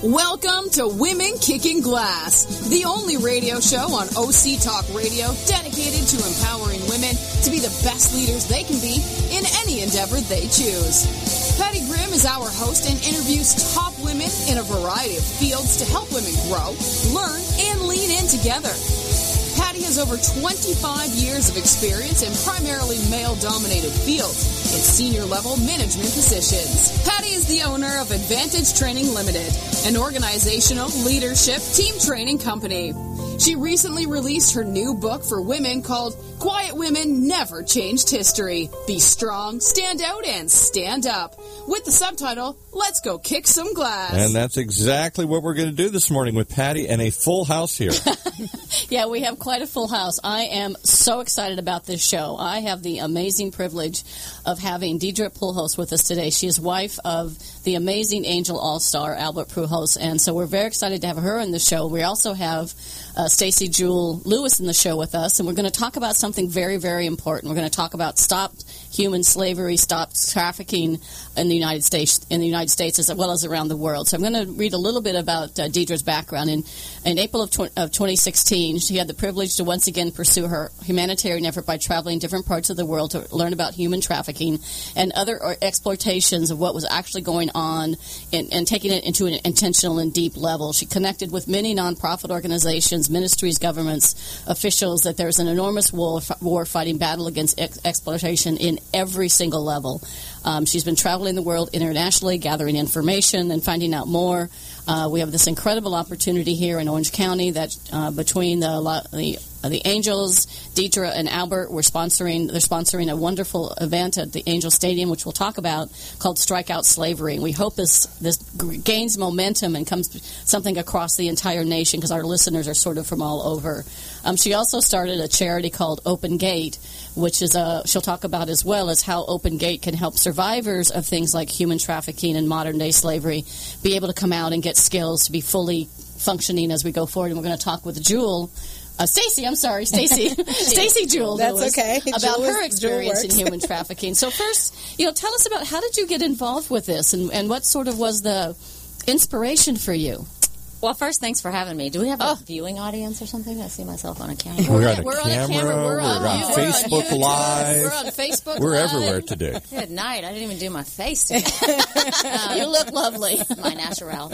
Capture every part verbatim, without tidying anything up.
Welcome to Women Kicking Glass, the only radio show on O C Talk Radio dedicated to empowering women to be the best leaders they can be in any endeavor they choose. Patty Grimm is our host and interviews top women in a variety of fields to help women grow, learn, and lean in together. Patty has over twenty-five years of experience in primarily male-dominated fields in senior-level management positions. Patty is the owner of Advantage Training Limited, an organizational leadership team training company. She recently released her new book for women called Quiet Women Never Changed History. Be strong, stand out, and stand up. With the subtitle, Let's Go Kick Some Glass. And that's exactly what we're going to do this morning with Patty and a full house here. Yeah, we have quite a full house. I am so excited about this show. I have the amazing privilege of having Deidre Pujols with us today. She is wife of the amazing Angel All-Star, Albert Pujols, and so we're very excited to have her in the show. We also have uh, Stacey Jewell Lewis in the show with us, and we're going to talk about something very, very important. We're going to talk about stop human slavery, stop trafficking in the United States, in the United States as well as around the world. So I'm going to read a little bit about uh, Deidre's background. In, in April of, tw- of twenty sixteen, she had the privilege to once again pursue her humanitarian effort by traveling different parts of the world to learn about human trafficking and other exploitations of what was actually going on and, and taking it into an intentional and deep level. She connected with many nonprofit organizations, ministries, governments, officials, that there's an enormous war, war fighting battle against ex- exploitation in every single level. Um, she's been traveling the world internationally, gathering information and finding out more. Uh, we have this incredible opportunity here in Orange County that uh, between the the, uh, the Angels, Deidre and Albert, we're sponsoring. They're sponsoring a wonderful event at the Angel Stadium, which we'll talk about, called Strike Out Slavery. And we hope this this gains momentum and comes something across the entire nation because our listeners are sort of from all over. Um, she also started a charity called Open Gate, which is a she'll talk about as well as how Open Gate can help survivors of things like human trafficking and modern day slavery be able to come out and get skills to be fully functioning as we go forward. And we're going to talk with Jewel, uh, Stacey, I'm sorry, Stacey, Stacey Jewell That's Lewis, okay. about Jewel her is- experience in human trafficking. So first, you know, tell us about how did you get involved with this, and, and what sort of was the inspiration for you? Well, first, thanks for having me. Do we have a Oh. viewing audience or something? I see myself on a camera. We're on a We're on camera. a camera. We're We're on on YouTube. Facebook We're on YouTube. Live. We're on Facebook We're Live. everywhere today. Good night. I didn't even do my face today. um, You look lovely. my natural.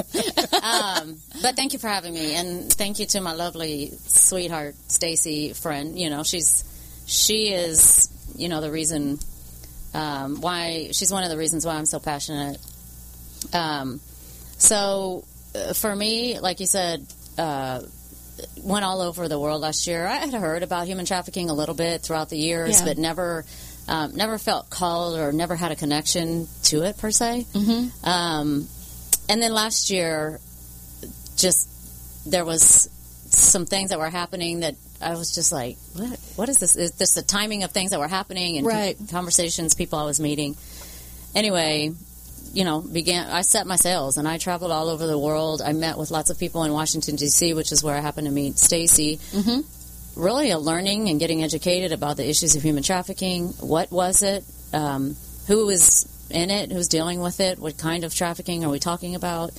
Um, but thank you for having me, and thank you to my lovely sweetheart Stacey friend. You know, she's she is you know the reason um, why she's one of the reasons why I'm so passionate. Um, so uh, for me, like you said. Uh, went all over the world last year. I had heard about human trafficking a little bit throughout the years, Yeah. but never um, never felt called or never had a connection to it per se. Mm-hmm. Um, and then last year, just there was some things that were happening that I was just like, what? What is this? Is this the timing of things that were happening and Right. conversations, people I was meeting? Anyway, you know, began. I set my sails and I traveled all over the world. I met with lots of people in Washington, D C, which is where I happened to meet Stacey. Mm-hmm. Really, a learning and getting educated about the issues of human trafficking. What was it? Um, who was in it? Who's dealing with it? What kind of trafficking are we talking about?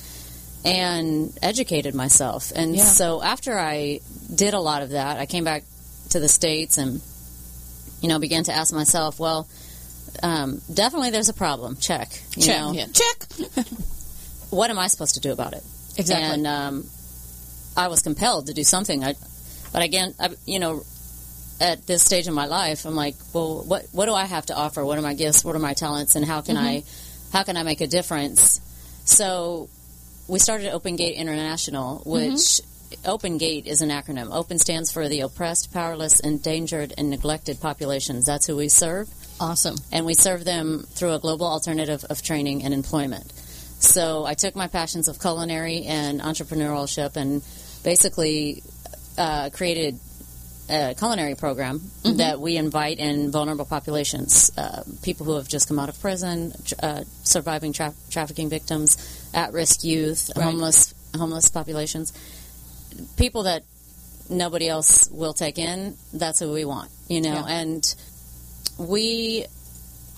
And educated myself. And Yeah. so after I did a lot of that, I came back to the States and, you know, began to ask myself, well, um, definitely there's a problem. Check. You Check. know, Yeah. Check. what am I supposed to do about it? Exactly. And um, I was compelled to do something. I, but again, I, you know, at this stage in my life, I'm like, well, what what do I have to offer? What are my gifts? What are my talents? And how can Mm-hmm. I how can I make a difference? So we started Open Gate International, which Mm-hmm. Open Gate is an acronym. Open stands for the oppressed, powerless, endangered, and neglected populations. That's who we serve. Awesome. And we serve them through a global alternative of training and employment. So I took my passions of culinary and entrepreneurship and basically uh, created a culinary program Mm-hmm. that we invite in vulnerable populations, uh, people who have just come out of prison, uh, surviving tra- trafficking victims, at-risk youth, Right. homeless homeless populations, people that nobody else will take in. That's who we want, you know, Yeah. and we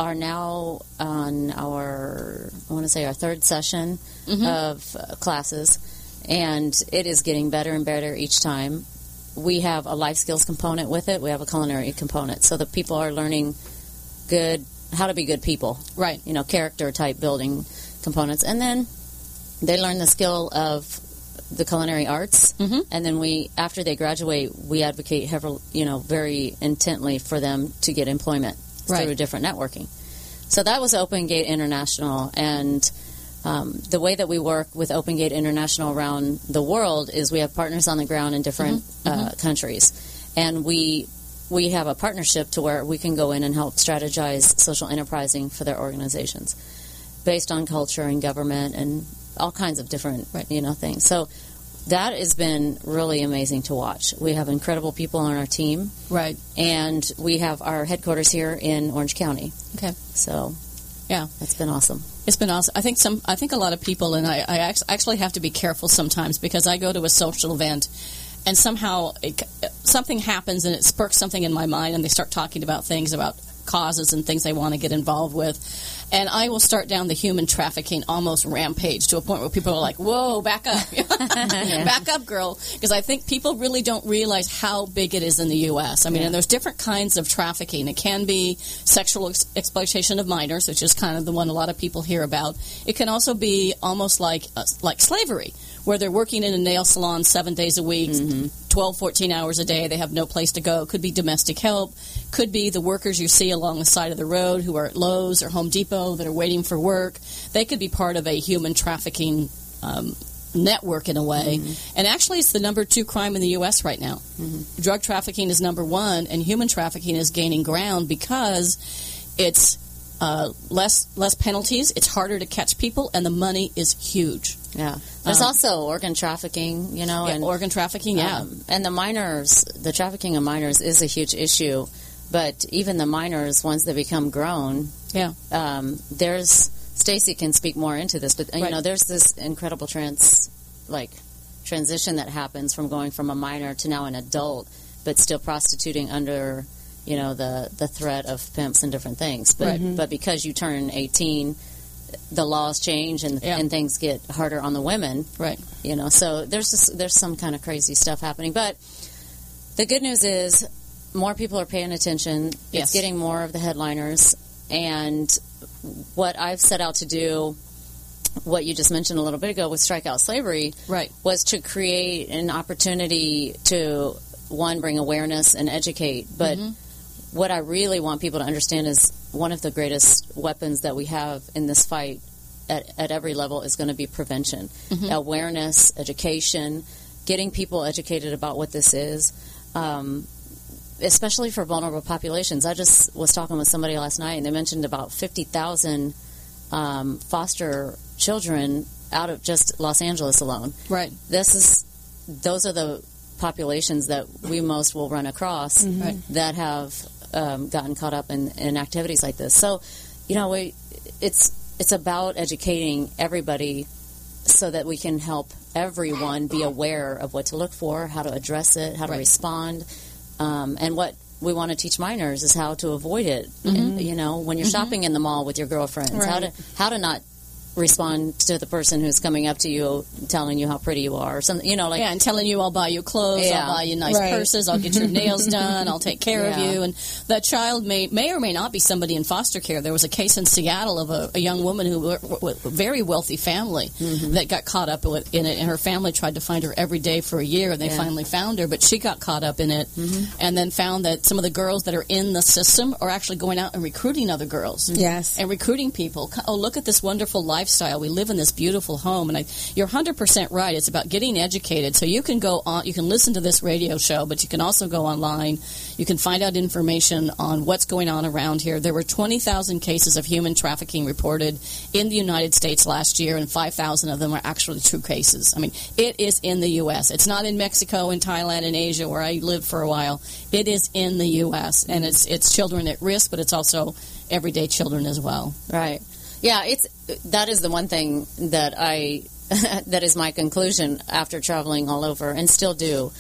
are now on our, I want to say, our third session mm-hmm. of uh, classes, and it is getting better and better each time. We have a life skills component with it. We have a culinary component, so the people are learning good, how to be good people. Right. You know, character type building components, and then they learn the skill of the culinary arts, mm-hmm. and then we, after they graduate, we advocate, heavily, you know, very intently for them to get employment right. through different networking. So that was Open Gate International, and um, the way that we work with Open Gate International around the world is we have partners on the ground in different mm-hmm. Uh, mm-hmm. countries, and we we have a partnership to where we can go in and help strategize social enterprising for their organizations based on culture and government and all kinds of different, right. you know, things. So that has been really amazing to watch. We have incredible people on our team. Right. And we have our headquarters here in Orange County. Okay. So, yeah. It's been awesome. It's been awesome. I think some. I think a lot of people, and I, I actually have to be careful sometimes because I go to a social event and somehow it, something happens and it sparks something in my mind and they start talking about things, about causes and things they want to get involved with. And I will start down the human trafficking almost rampage to a point where people are like, whoa, back up. yeah. Back up, girl. Because I think people really don't realize how big it is in the U S. I mean, yeah. and there's different kinds of trafficking. It can be sexual ex- exploitation of minors, which is kind of the one a lot of people hear about. It can also be almost like uh, like slavery, where they're working in a nail salon seven days a week, mm-hmm. twelve, fourteen hours a day. They have no place to go. Could be domestic help. Could be the workers you see along the side of the road who are at Lowe's or Home Depot that are waiting for work. They could be part of a human trafficking um, network in a way. Mm-hmm. And actually, it's the number two crime in the U S right now. Mm-hmm. Drug trafficking is number one, and human trafficking is gaining ground because it's uh, less less penalties. It's harder to catch people, and the money is huge. Yeah. There's um, also organ trafficking, you know. Yeah, and organ trafficking, yeah. Um, and the minors, the trafficking of minors is a huge issue. But even the minors, once they become grown, yeah. um, there's, Stacy can speak more into this, but, you right. know, there's this incredible trans, like, transition that happens from going from a minor to now an adult, but still prostituting under, you know, the, the threat of pimps and different things. But, mm-hmm. but because you turn eighteen, the laws change and, yeah. and things get harder on the women. Right. You know, so there's just, there's some kind of crazy stuff happening. But the good news is more people are paying attention. Yes. It's getting more of the headliners. And what I've set out to do, what you just mentioned a little bit ago with Strike Out Slavery, right. was to create an opportunity to, one, bring awareness and educate. But mm-hmm. what I really want people to understand is one of the greatest weapons that we have in this fight at, at every level is going to be prevention. Mm-hmm. Awareness, education, getting people educated about what this is, um, especially for vulnerable populations. I just was talking with somebody last night, and they mentioned about fifty thousand um, foster children out of just Los Angeles alone. Right. This is, those are the populations that we most will run across mm-hmm. right. that have um, gotten caught up in, in activities like this. So, you know, we, it's it's about educating everybody so that we can help everyone be aware of what to look for, how to address it, how to right. respond. Um, and what we want to teach minors is how to avoid it. Mm-hmm. You know, when you're mm-hmm. shopping in the mall with your girlfriends, right. how to how to not respond to the person who's coming up to you telling you how pretty you are or something, you know, like, yeah, and telling you I'll buy you clothes, yeah. I'll buy you nice right. purses, I'll get your nails done, I'll take care yeah. of you. And that child may may or may not be somebody in foster care. There was a case in Seattle of a, a young woman who was a very wealthy family mm-hmm. that got caught up in it, and her family tried to find her every day for a year, and they yeah. finally found her, but she got caught up in it mm-hmm. and then found that some of the girls that are in the system are actually going out and recruiting other girls. Yes. And recruiting people. Oh, look at this wonderful lifestyle. We live in this beautiful home. And I, you're one hundred percent right. It's about getting educated. So you can go on, you can listen to this radio show, but you can also go online. You can find out information on what's going on around here. There were twenty thousand cases of human trafficking reported in the United States last year, and five thousand of them are actually true cases. I mean, it is in the U S. It's not in Mexico and Thailand and Asia where I lived for a while. It is in the U S, and it's it's children at risk, but it's also everyday children as well. Right. Yeah, it's that is the one thing that I that is my conclusion after traveling all over, and still do,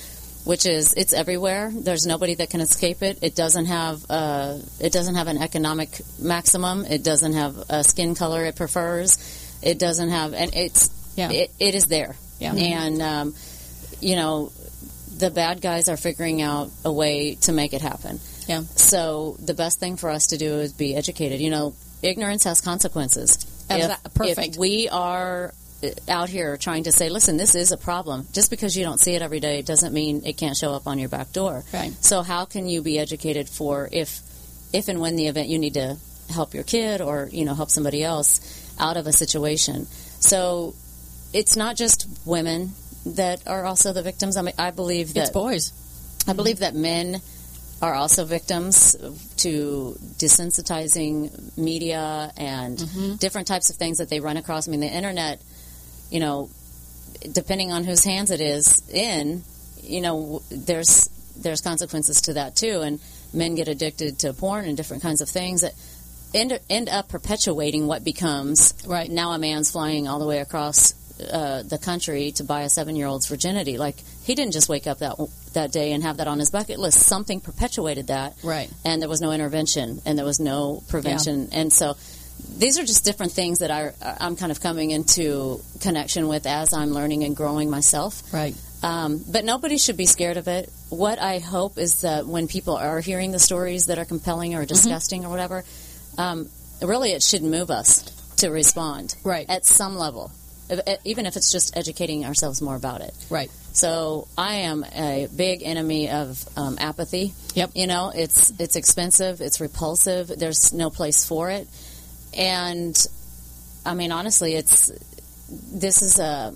which is it's everywhere. There's nobody that can escape it. It doesn't have uh, it doesn't have an economic maximum. It doesn't have a skin color it prefers. It doesn't have, and it's Yeah. it, it is there. Yeah. And um, you know, the bad guys are figuring out a way to make it happen. Yeah. So the best thing for us to do is be educated. You know, ignorance has consequences. Exa- If, perfect. if we are out here trying to say, listen, this is a problem. Just because you don't see it every day doesn't mean it can't show up on your back door. Right. So how can you be educated for if, if and when the event you need to help your kid or, you know, help somebody else out of a situation? So it's not just women that are also the victims. I mean, I believe that It's boys. I believe that men are also victims to desensitizing media and Mm-hmm. different types of things that they run across. I mean, the internet, you know, depending on whose hands it is in, you know, there's there's consequences to that too. And men get addicted to porn and different kinds of things that end end up perpetuating what becomes Right. now a man's flying all the way across uh, the country to buy a seven-year-old's virginity. Like, he didn't just wake up that that day and have that on his bucket list. Something perpetuated that, Right. and there was no intervention, and there was no prevention. And so these are just different things that I, I'm kind of coming into connection with as I'm learning and growing myself. Right. Um, but nobody should be scared of it. What I hope is that when people are hearing the stories that are compelling or disgusting Mm-hmm. or whatever, um, really it should move us to respond Right. at some level, If- even if it's just educating ourselves more about it. Right. So I am a big enemy of um, apathy. Yep. You know, it's it's expensive, it's repulsive. There's no place for it, and I mean, honestly, it's this is a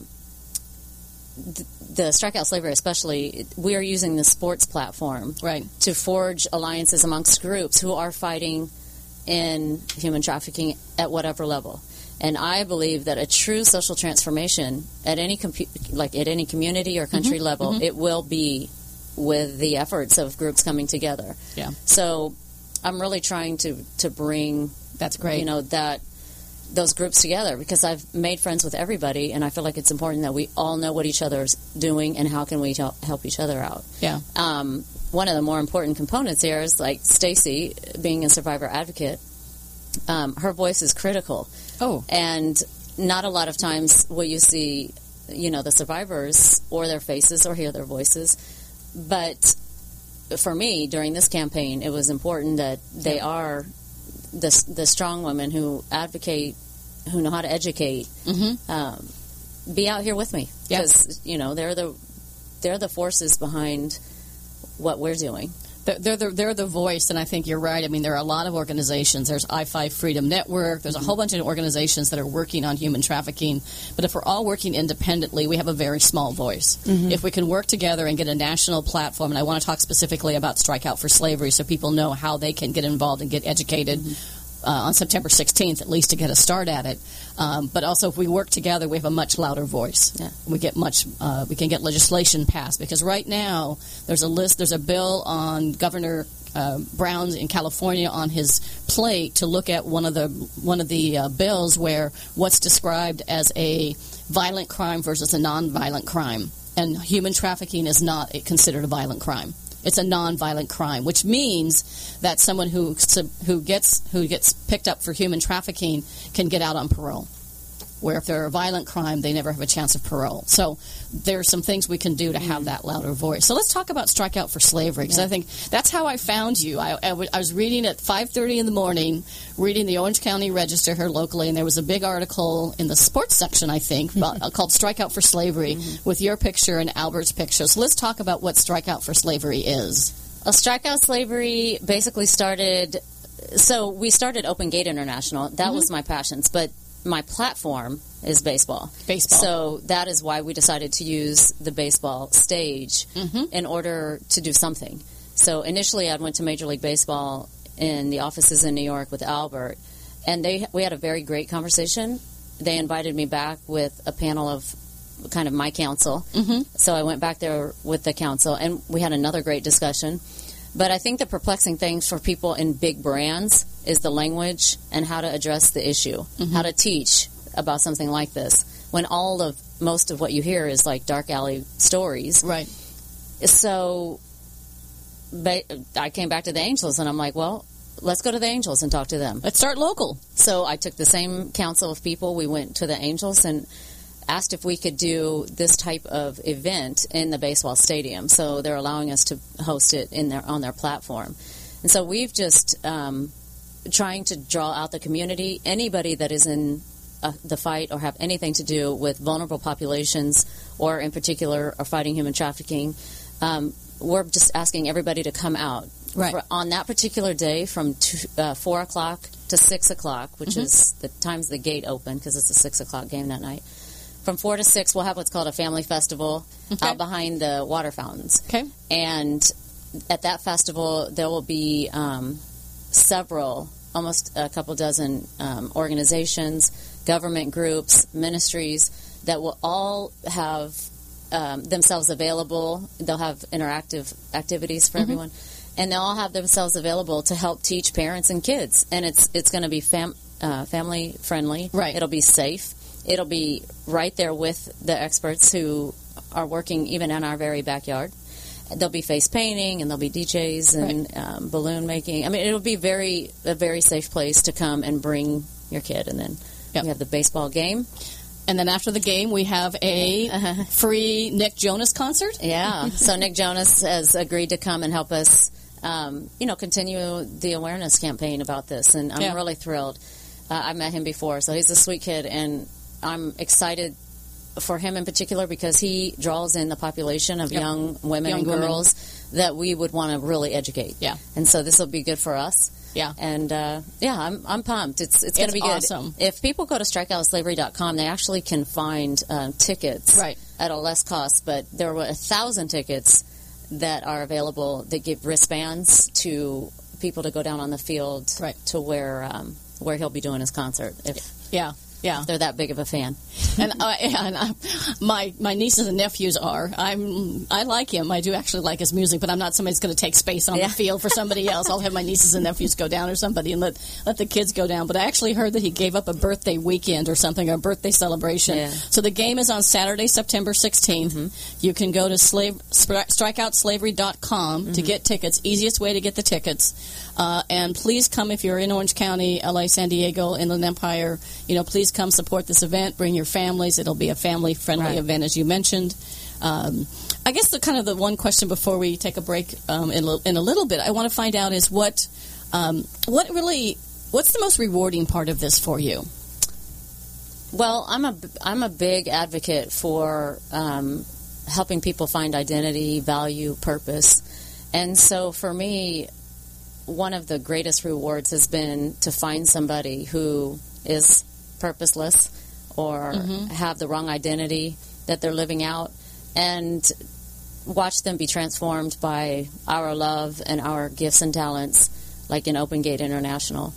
the Strike Out Slavery, especially. We are using the sports platform Right. to forge alliances amongst groups who are fighting in human trafficking at whatever level. And I believe that a true social transformation at any compu- like at any community or country level, it will be with the efforts of groups coming together. Yeah. So I'm really trying to to bring That's great. you know that those groups together, because I've made friends with everybody, and I feel like it's important that we all know what each other's doing and how can we help help each other out. Yeah. Um, one of the more important components here is, like, Stacy, being a survivor advocate, um, her voice is critical. Oh. And not a lot of times will you see, you know, the survivors or their faces or hear their voices. But for me, during this campaign, it was important that they are the, the strong women who advocate, who know how to educate, Mm-hmm. um, be out here with me. Yeah. Because, you know, they're the, they're the forces behind what we're doing. They're, they're, the, they're the voice, and I think you're right. I mean, there are a lot of organizations. There's I five Freedom Network. There's a whole bunch of organizations that are working on human trafficking. But if we're all working independently, we have a very small voice. If we can work together and get a national platform, and I want to talk specifically about Strike Out for Slavery so people know how they can get involved and get educated. Uh, on September sixteenth, at least to get a start at it. Um, but also, if we work together, we have a much louder voice. Yeah. We get much. Uh, we can get legislation passed, because right now there's a list. There's a bill on Governor uh, Brown's in California on his plate to look at one of the one of the uh, bills where what's described as a violent crime versus a non-violent crime, and human trafficking is not considered a violent crime. It's a non-violent crime, which means that someone who who gets who gets picked up for human trafficking can get out on parole. Where if they're a violent crime, they never have a chance of parole. So there are some things we can do to have that louder voice. So let's talk about Strike Out for Slavery, because Yeah. I think that's how I found you. I, I, w- I was reading at five thirty in the morning, reading the Orange County Register here locally, and there was a big article in the sports section, I think, about, called Strike Out for Slavery, mm-hmm. with your picture and Albert's picture. So let's talk about what Strike Out for Slavery is. Well, Strike Out Slavery basically started, so we started Open Gate International. That Mm-hmm. was my passions, but my platform is baseball. Baseball. So that is why we decided to use the baseball stage Mm-hmm. in order to do something. So initially I went to Major League Baseball in the offices in New York with Albert, and they we had a very great conversation. They invited me back with a panel of kind of my council. Mm-hmm. So I went back there with the council, and we had another great discussion. But I think the perplexing thing for people in big brands is the language and how to address the issue, Mm-hmm. how to teach about something like this, when all of most of what you hear is like dark alley stories. Right. so ba- I came back to the Angels, and I'm like, well, let's go to the Angels and talk to them. Let's start local. So I took the same council of people. We went to the Angels and asked if we could do this type of event in the baseball stadium. So they're allowing us to host it in their on their platform. And so we've just um, trying to draw out the community, anybody that is in uh, the fight or have anything to do with vulnerable populations, or in particular are fighting human trafficking. Um, we're just asking everybody to come out. Right. For, on that particular day from two, uh, four o'clock to six o'clock, which mm-hmm. is the times the gate open, because it's a six o'clock game that night. From four to six, we'll have what's called a family festival okay. out behind the water fountains. Okay. And at that festival, there will be um, several, almost a couple dozen um, organizations, government groups, ministries that will all have um, themselves available. They'll have interactive activities for mm-hmm. everyone. And they'll all have themselves available to help teach parents and kids. And it's it's going to be fam- uh, family friendly. Right. It'll be safe. It'll be right there with the experts who are working even in our very backyard. There'll be face painting, and there'll be D Js and right. um, balloon making. I mean, it'll be very a very safe place to come and bring your kid. And then yep. we have the baseball game. And then after the game, we have a uh, free Nick Jonas concert. Yeah. So Nick Jonas has agreed to come and help us Um, you know, continue the awareness campaign about this, and I'm yeah. really thrilled. Uh, I met him before, so he's a sweet kid, and I'm excited for him in particular because he draws in the population of yep. young women young and girls women. that we would want to really educate. Yeah, and so this will be good for us. Yeah, and uh, yeah, I'm I'm pumped. It's it's going to be good. Awesome. If people go to strike out slavery dot com, they actually can find uh, tickets right. at a less cost. But there were a thousand tickets that are available that give wristbands to people to go down on the field right. to where um, where he'll be doing his concert. If yeah, yeah, they're that big of a fan. and uh, and uh, my my nieces and nephews are. I'm I like him. I do actually like his music, but I'm not somebody that's going to take space on yeah. the field for somebody else. I'll have my nieces and nephews go down or somebody and let let the kids go down. But I actually heard that he gave up a birthday weekend or something, or a birthday celebration. Yeah. So the game is on Saturday, September sixteenth. Mm-hmm. You can go to slave strike out slavery dot com mm-hmm. to get tickets. Easiest way to get the tickets. Uh, and please come if you're in Orange County, L A, San Diego, Inland Empire. You know, please come support this event. Bring your families. It'll be a family-friendly right. event, as you mentioned. Um, I guess the kind of the one question before we take a break um, in, in a little bit, I want to find out is what um, what really what's the most rewarding part of this for you? Well, I'm a I'm a big advocate for um, helping people find identity, value, purpose, and so for me, one of the greatest rewards has been to find somebody who is purposeless or mm-hmm. have the wrong identity that they're living out, and watch them be transformed by our love and our gifts and talents, like in Open Gate International.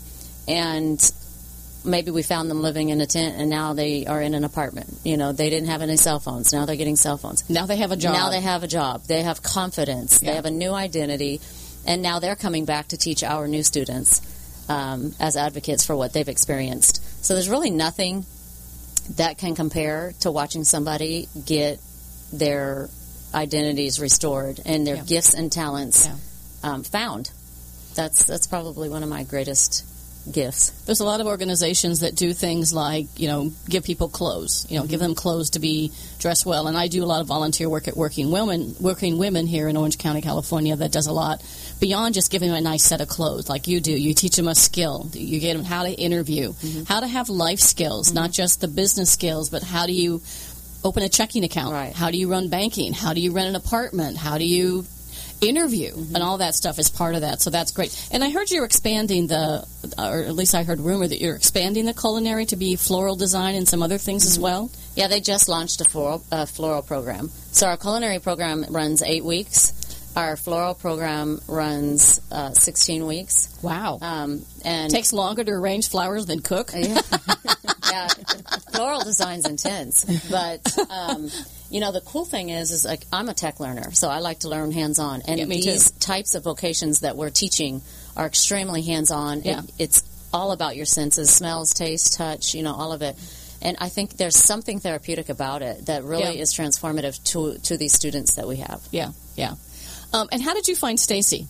And maybe we found them living in a tent, and now they are in an apartment. You know, they didn't have any cell phones. Now they're getting cell phones. Now they have a job. Now they have a job. They have confidence. Yeah. They have a new identity. And now they're coming back to teach our new students um, as advocates for what they've experienced. So there's really nothing that can compare to watching somebody get their identities restored and their yeah. gifts and talents yeah. um, found. That's that's probably one of my greatest gifts. There's a lot of organizations that do things like, you know, give people clothes, you know, mm-hmm. give them clothes to be dressed well. And I do a lot of volunteer work at Working Women, Working Women here in Orange County, California, that does a lot beyond just giving them a nice set of clothes like you do. You teach them a skill. You get them how to interview, mm-hmm. how to have life skills, mm-hmm. not just the business skills, but how do you open a checking account? Right. How do you run banking? How do you rent an apartment? How do you interview? Mm-hmm. And all that stuff is part of that, so that's great. And I heard you're expanding the, or at least I heard rumor that you're expanding the culinary to be floral design and some other things mm-hmm. as well. Yeah, they just launched a floral, uh, floral program. So our culinary program runs eight weeks. Our floral program runs uh, sixteen weeks. Wow. Um, and takes longer to arrange flowers than cook. Yeah. yeah. Floral design's intense, but um, you know, the cool thing is, is like I'm a tech learner, so I like to learn hands-on. And yeah, me these too. types of vocations that we're teaching are extremely hands-on. Yeah. It, it's all about your senses: smells, taste, touch. You know, all of it. and I think there's something therapeutic about it that really Yeah. is transformative to to these students that we have. Yeah, yeah. Um, and how did you find Stacy?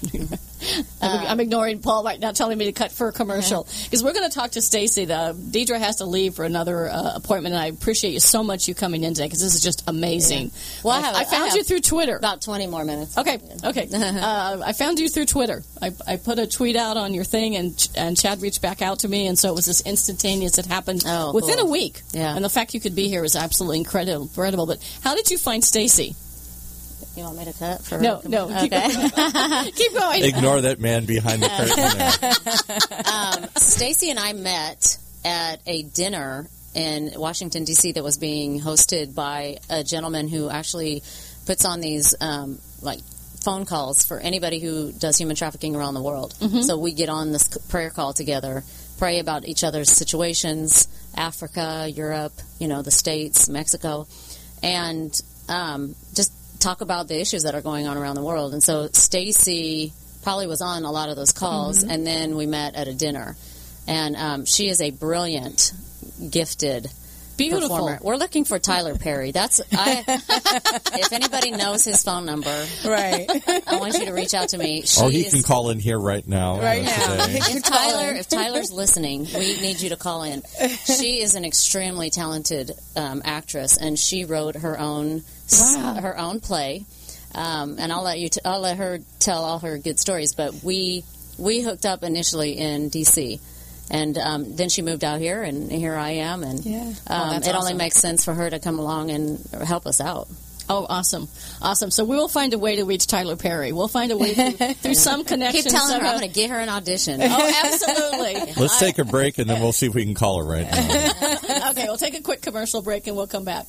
I'm, I'm ignoring Paul right now, telling me to cut for a commercial because we're going to talk to Stacy. The Deidre has to leave for another uh, appointment, and I appreciate you so much you coming in today because this is just amazing. Yeah. Well, I, have, I found I have you through Twitter. About twenty more minutes. Okay, okay. uh, I found you through Twitter. I, I put a tweet out on your thing, and and Chad reached back out to me, and so it was this instantaneous. It happened Oh, within cool. a week. Yeah. And the fact you could be here is absolutely incredible. incredible. But how did you find Stacy? You want me to cut? For No, no. Keep Okay. going. Keep going. Ignore that man behind the curtain there. um, Stacy and I met at a dinner in Washington, D C that was being hosted by a gentleman who actually puts on these um, like phone calls for anybody who does human trafficking around the world. Mm-hmm. So we get on this prayer call together, pray about each other's situations, Africa, Europe, you know, the States, Mexico, and um, just talk about the issues that are going on around the world. And so Stacy probably was on a lot of those calls, Mm-hmm. and then we met at a dinner. And um, she is a brilliant, gifted Beautiful. performer. We're looking for Tyler Perry. That's I. If anybody knows his phone number, Right. I want you to reach out to me. She Oh, he is, can call in here right now. Right uh, now. today. if Tyler, if Tyler's listening, we need you to call in. She is an extremely talented um, actress, and she wrote her own s- Wow. her own play. Um, and I'll let you. T- I'll let her tell all her good stories. But we we hooked up initially in D C, and um, then she moved out here, and here I am. And Yeah. um, Oh, that's it only awesome. makes sense for her to come along and help us out. Oh, awesome. Awesome. So we will find a way to reach Tyler Perry. We'll find a way through, through some connection. Keep telling her somehow. I'm going to get her an audition. Oh, absolutely. Let's take a break, and then we'll see if we can call her right now. Okay, we'll take a quick commercial break and we'll come back.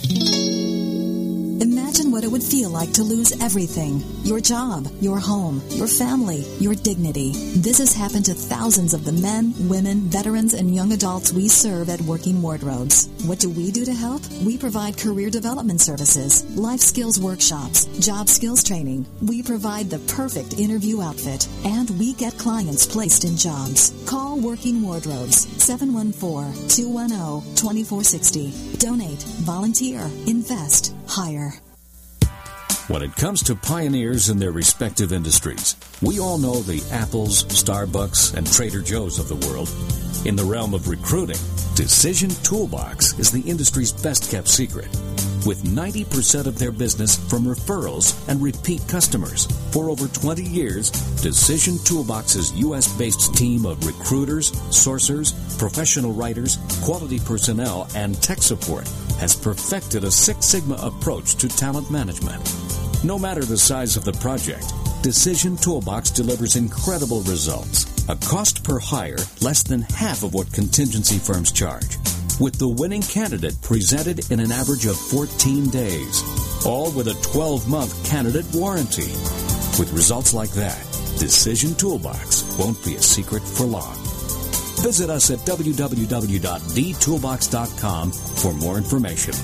Imagine what it would feel like to lose everything. Your job, your home, your family, your dignity. This has happened to thousands of the men, women, veterans, and young adults we serve at Working Wardrobes. What do we do to help? We provide career development services, life skills workshops, job skills training. We provide the perfect interview outfit, and we get clients placed in jobs. Call Working Wardrobes, seven one four, two one zero, two four six zero. Donate, volunteer, invest, hire. When it comes to pioneers in their respective industries, we all know the Apples, Starbucks, and Trader Joe's of the world. In the realm of recruiting, Decision Toolbox is the industry's best-kept secret. With ninety percent of their business from referrals and repeat customers. For over twenty years, Decision Toolbox's U S-based team of recruiters, sourcers, professional writers, quality personnel, and tech support has perfected a Six Sigma approach to talent management. No matter the size of the project, Decision Toolbox delivers incredible results. A cost per hire less than half of what contingency firms charge, with the winning candidate presented in an average of fourteen days, all with a twelve-month candidate warranty. With results like that, Decision Toolbox won't be a secret for long. Visit us at w w w dot d toolbox dot com for more information.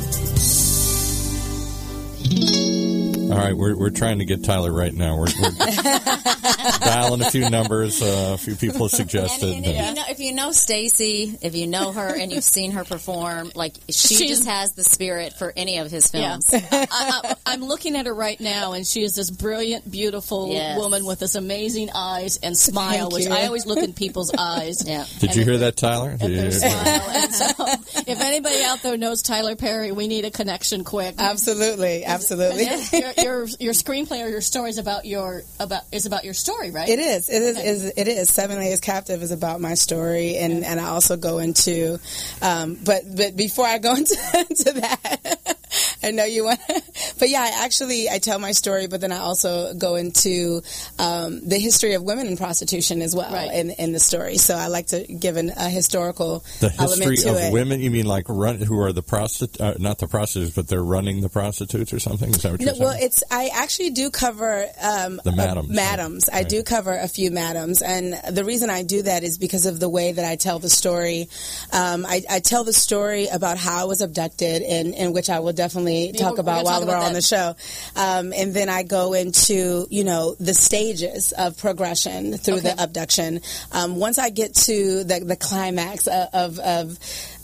All right, we're we're trying to get Tyler right now. We're, we're dialing a few numbers. Uh, a few people have suggested. And, and if, you know, if you know Stacy, if you know her and you've seen her perform, like she She's- just has the spirit for any of his Yeah. films. I, I, I'm looking at her right now, and she is this brilliant, beautiful Yes. woman with this amazing eyes and smile, Thank which you. I always look in people's eyes. Yeah. Did And you if hear they- that, Tyler? and Did their you- smile. And so, if anybody out there knows Tyler Perry, we need a connection quick. Absolutely. Absolutely. your, your your screenplay or your story is about your about is about your story, right? It is. It is. is it is. Seven Layers Captive is about my story, and, and I also go into. Um, but but before I go into, into that, I know you want. But yeah, I actually I tell my story, but then I also go into um, the history of women in prostitution as well Right. in in the story. So I like to give an, a historical The element history to of it. women? You mean like run who are the prostitutes? Uh, not the prostitutes, but they're running the prostitutes or something? Is that what you're No, saying? well, it's I actually do cover um, The madams. uh, madams. I Right. do cover a few madams, and the reason I do that is because of the way that I tell the story. Um, I, I tell the story about how I was abducted, in, in which I will definitely Yeah, talk we're- about we're while gonna we're talk about on the show. Um, and then I go into you know the stages of progression through Okay. the abduction. Um, once I get to the, the climax of of, of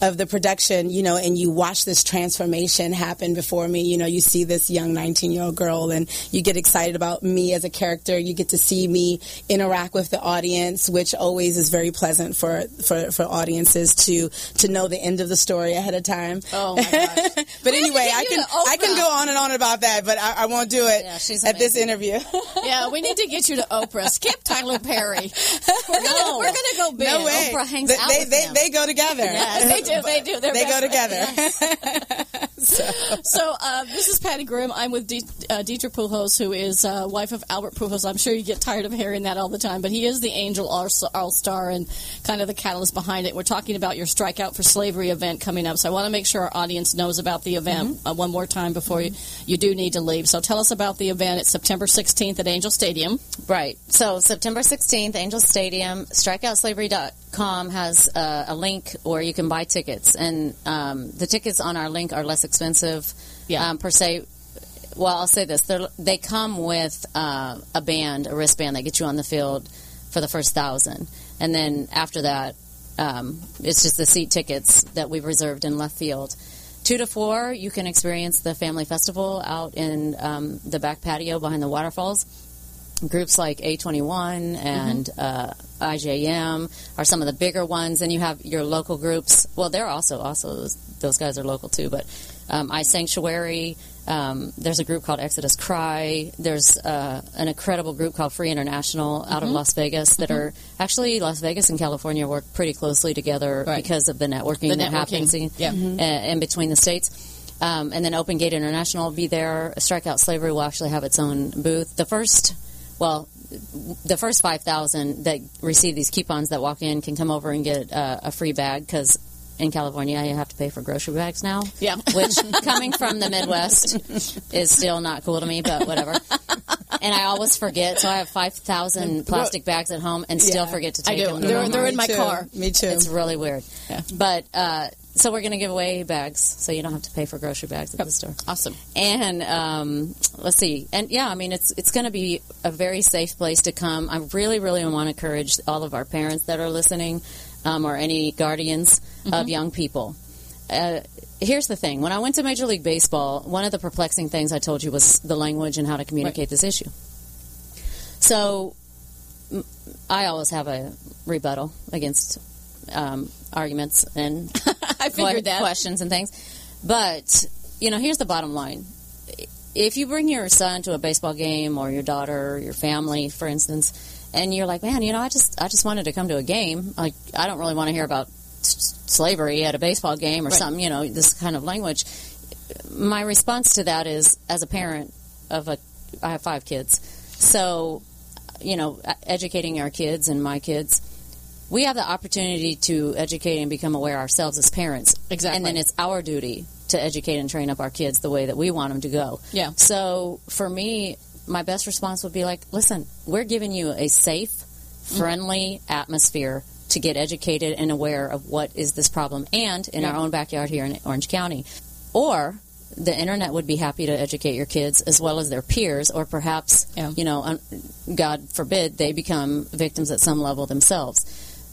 of the production, you know, and you watch this transformation happen before me. You know, you see this young nineteen-year-old girl, and you get excited about me as a character. You get to see me interact with the audience, which always is very pleasant for for, for audiences to to know the end of the story ahead of time. Oh my gosh! But anyway, I can I can go on and on about that, but I, I won't do it yeah, she's at this interview. Yeah, we need to get you to Oprah. Skip Tyler Perry. We're gonna, No. we're gonna go big. No way. Oprah hangs they, out they, with they, him. they go together. Yeah, they do. They do. They're they go best together. so. So uh, this is Patty Grimm. I'm with De- uh, Dietrich Pujols, who is uh, wife of Albert Pujols. I'm sure you get tired of hearing that all the time, but he is the Angel All-Star and kind of the catalyst behind it. We're talking about your Strikeout for Slavery event coming up, so I want to make sure our audience knows about the event mm-hmm. uh, one more time before you, you do need to leave. So tell us about the event. It's September sixteenth at Angel Stadium. Right. So September sixteenth, Angel Stadium. strikeout slavery dot com has uh, a link where you can buy tickets, and um, the tickets on our link are less expensive yeah. um, per se. Well, I'll say this: They're, they come with uh, a band, a wristband that gets you on the field for the first thousand, and then after that, um, it's just the seat tickets that we've reserved in left field. Two to four, you can experience the family festival out in um, the back patio behind the waterfalls. Groups like A twenty-one and mm-hmm. uh, I J M are some of the bigger ones, and you have your local groups. Well, they're also also those, those guys are local too. But um, I Sanctuary. Um, there's a group called Exodus Cry. There's uh, an incredible group called Free International out mm-hmm. of Las Vegas that mm-hmm. are actually Las Vegas and California work pretty closely together right. because of the networking the that networking. happens in, yeah. mm-hmm. uh, in between the states. Um, and then Open Gate International will be there. Strikeout Slavery will actually have its own booth. The first, well, the first five thousand that receive these coupons that walk in can come over and get uh, a free bag because in California you have to pay for grocery bags now. Yeah. Which, coming from the Midwest, is still not cool to me, but whatever. And I always forget, so I have five thousand plastic bags at home and still yeah, forget to take I do. them. They're, they're in Me my too. car. Me too. It's really weird. Yeah. But, uh, so we're going to give away bags, so you don't have to pay for grocery bags at the store. Awesome. And um, let's see. And, yeah, I mean, it's it's going to be a very safe place to come. I really, really want to encourage all of our parents that are listening um, or any guardians mm-hmm. of young people. Uh, here's the thing. When I went to Major League Baseball, one of the perplexing things I told you was the language and how to communicate right. this issue. So I always have a rebuttal against um, arguments and I figured that. questions and things. But, you know, here's the bottom line. If you bring your son to a baseball game or your daughter or your family, for instance, and you're like, man, you know, I just I just wanted to come to a game. Like, I don't really want to hear about slavery at a baseball game or right. something, you know, this kind of language. My response to that is, as a parent of a, I have five kids, so, you know, educating our kids and my kids, we have the opportunity to educate and become aware ourselves as parents. Exactly. And then it's our duty to educate and train up our kids the way that we want them to go. Yeah. So, for me, my best response would be like, listen, we're giving you a safe, friendly mm-hmm. atmosphere to get educated and aware of what is this problem, and in yeah. our own backyard here in Orange County. Or the internet would be happy to educate your kids as well as their peers, or perhaps, yeah. you know, um, God forbid, they become victims at some level themselves.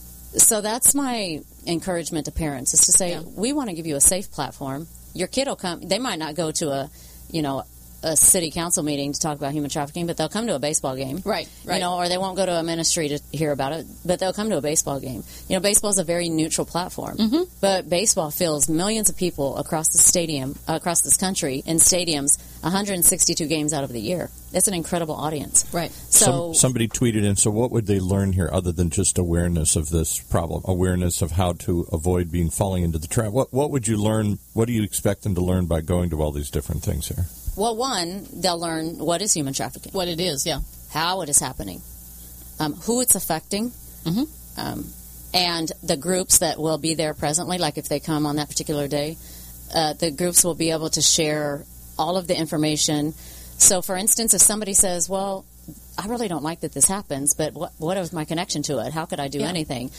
So that's my encouragement to parents, is to say, yeah. we want to give you a safe platform. Your kid will come. They might not go to a, you know, a city council meeting to talk about human trafficking, but they'll come to a baseball game. Right, right. You know, or they won't go to a ministry to hear about it, but they'll come to a baseball game. You know, baseball is a very neutral platform, mm-hmm. but baseball fills millions of people across the stadium, uh, across this country, in stadiums, one hundred sixty-two games out of the year. It's an incredible audience. Right. So Some, somebody tweeted in, so what would they learn here other than just awareness of this problem, awareness of how to avoid being falling into the trap? What, what would you learn, what do you expect them to learn by going to all these different things here? Well, one, they'll learn what is human trafficking. What it is, yeah. How it is happening. Um, who it's affecting. Mm-hmm. Um, and the groups that will be there presently, like if they come on that particular day, uh, the groups will be able to share all of the information. So, for instance, if somebody says, well, I really don't like that this happens, but what, what is my connection to it? How could I do yeah. anything?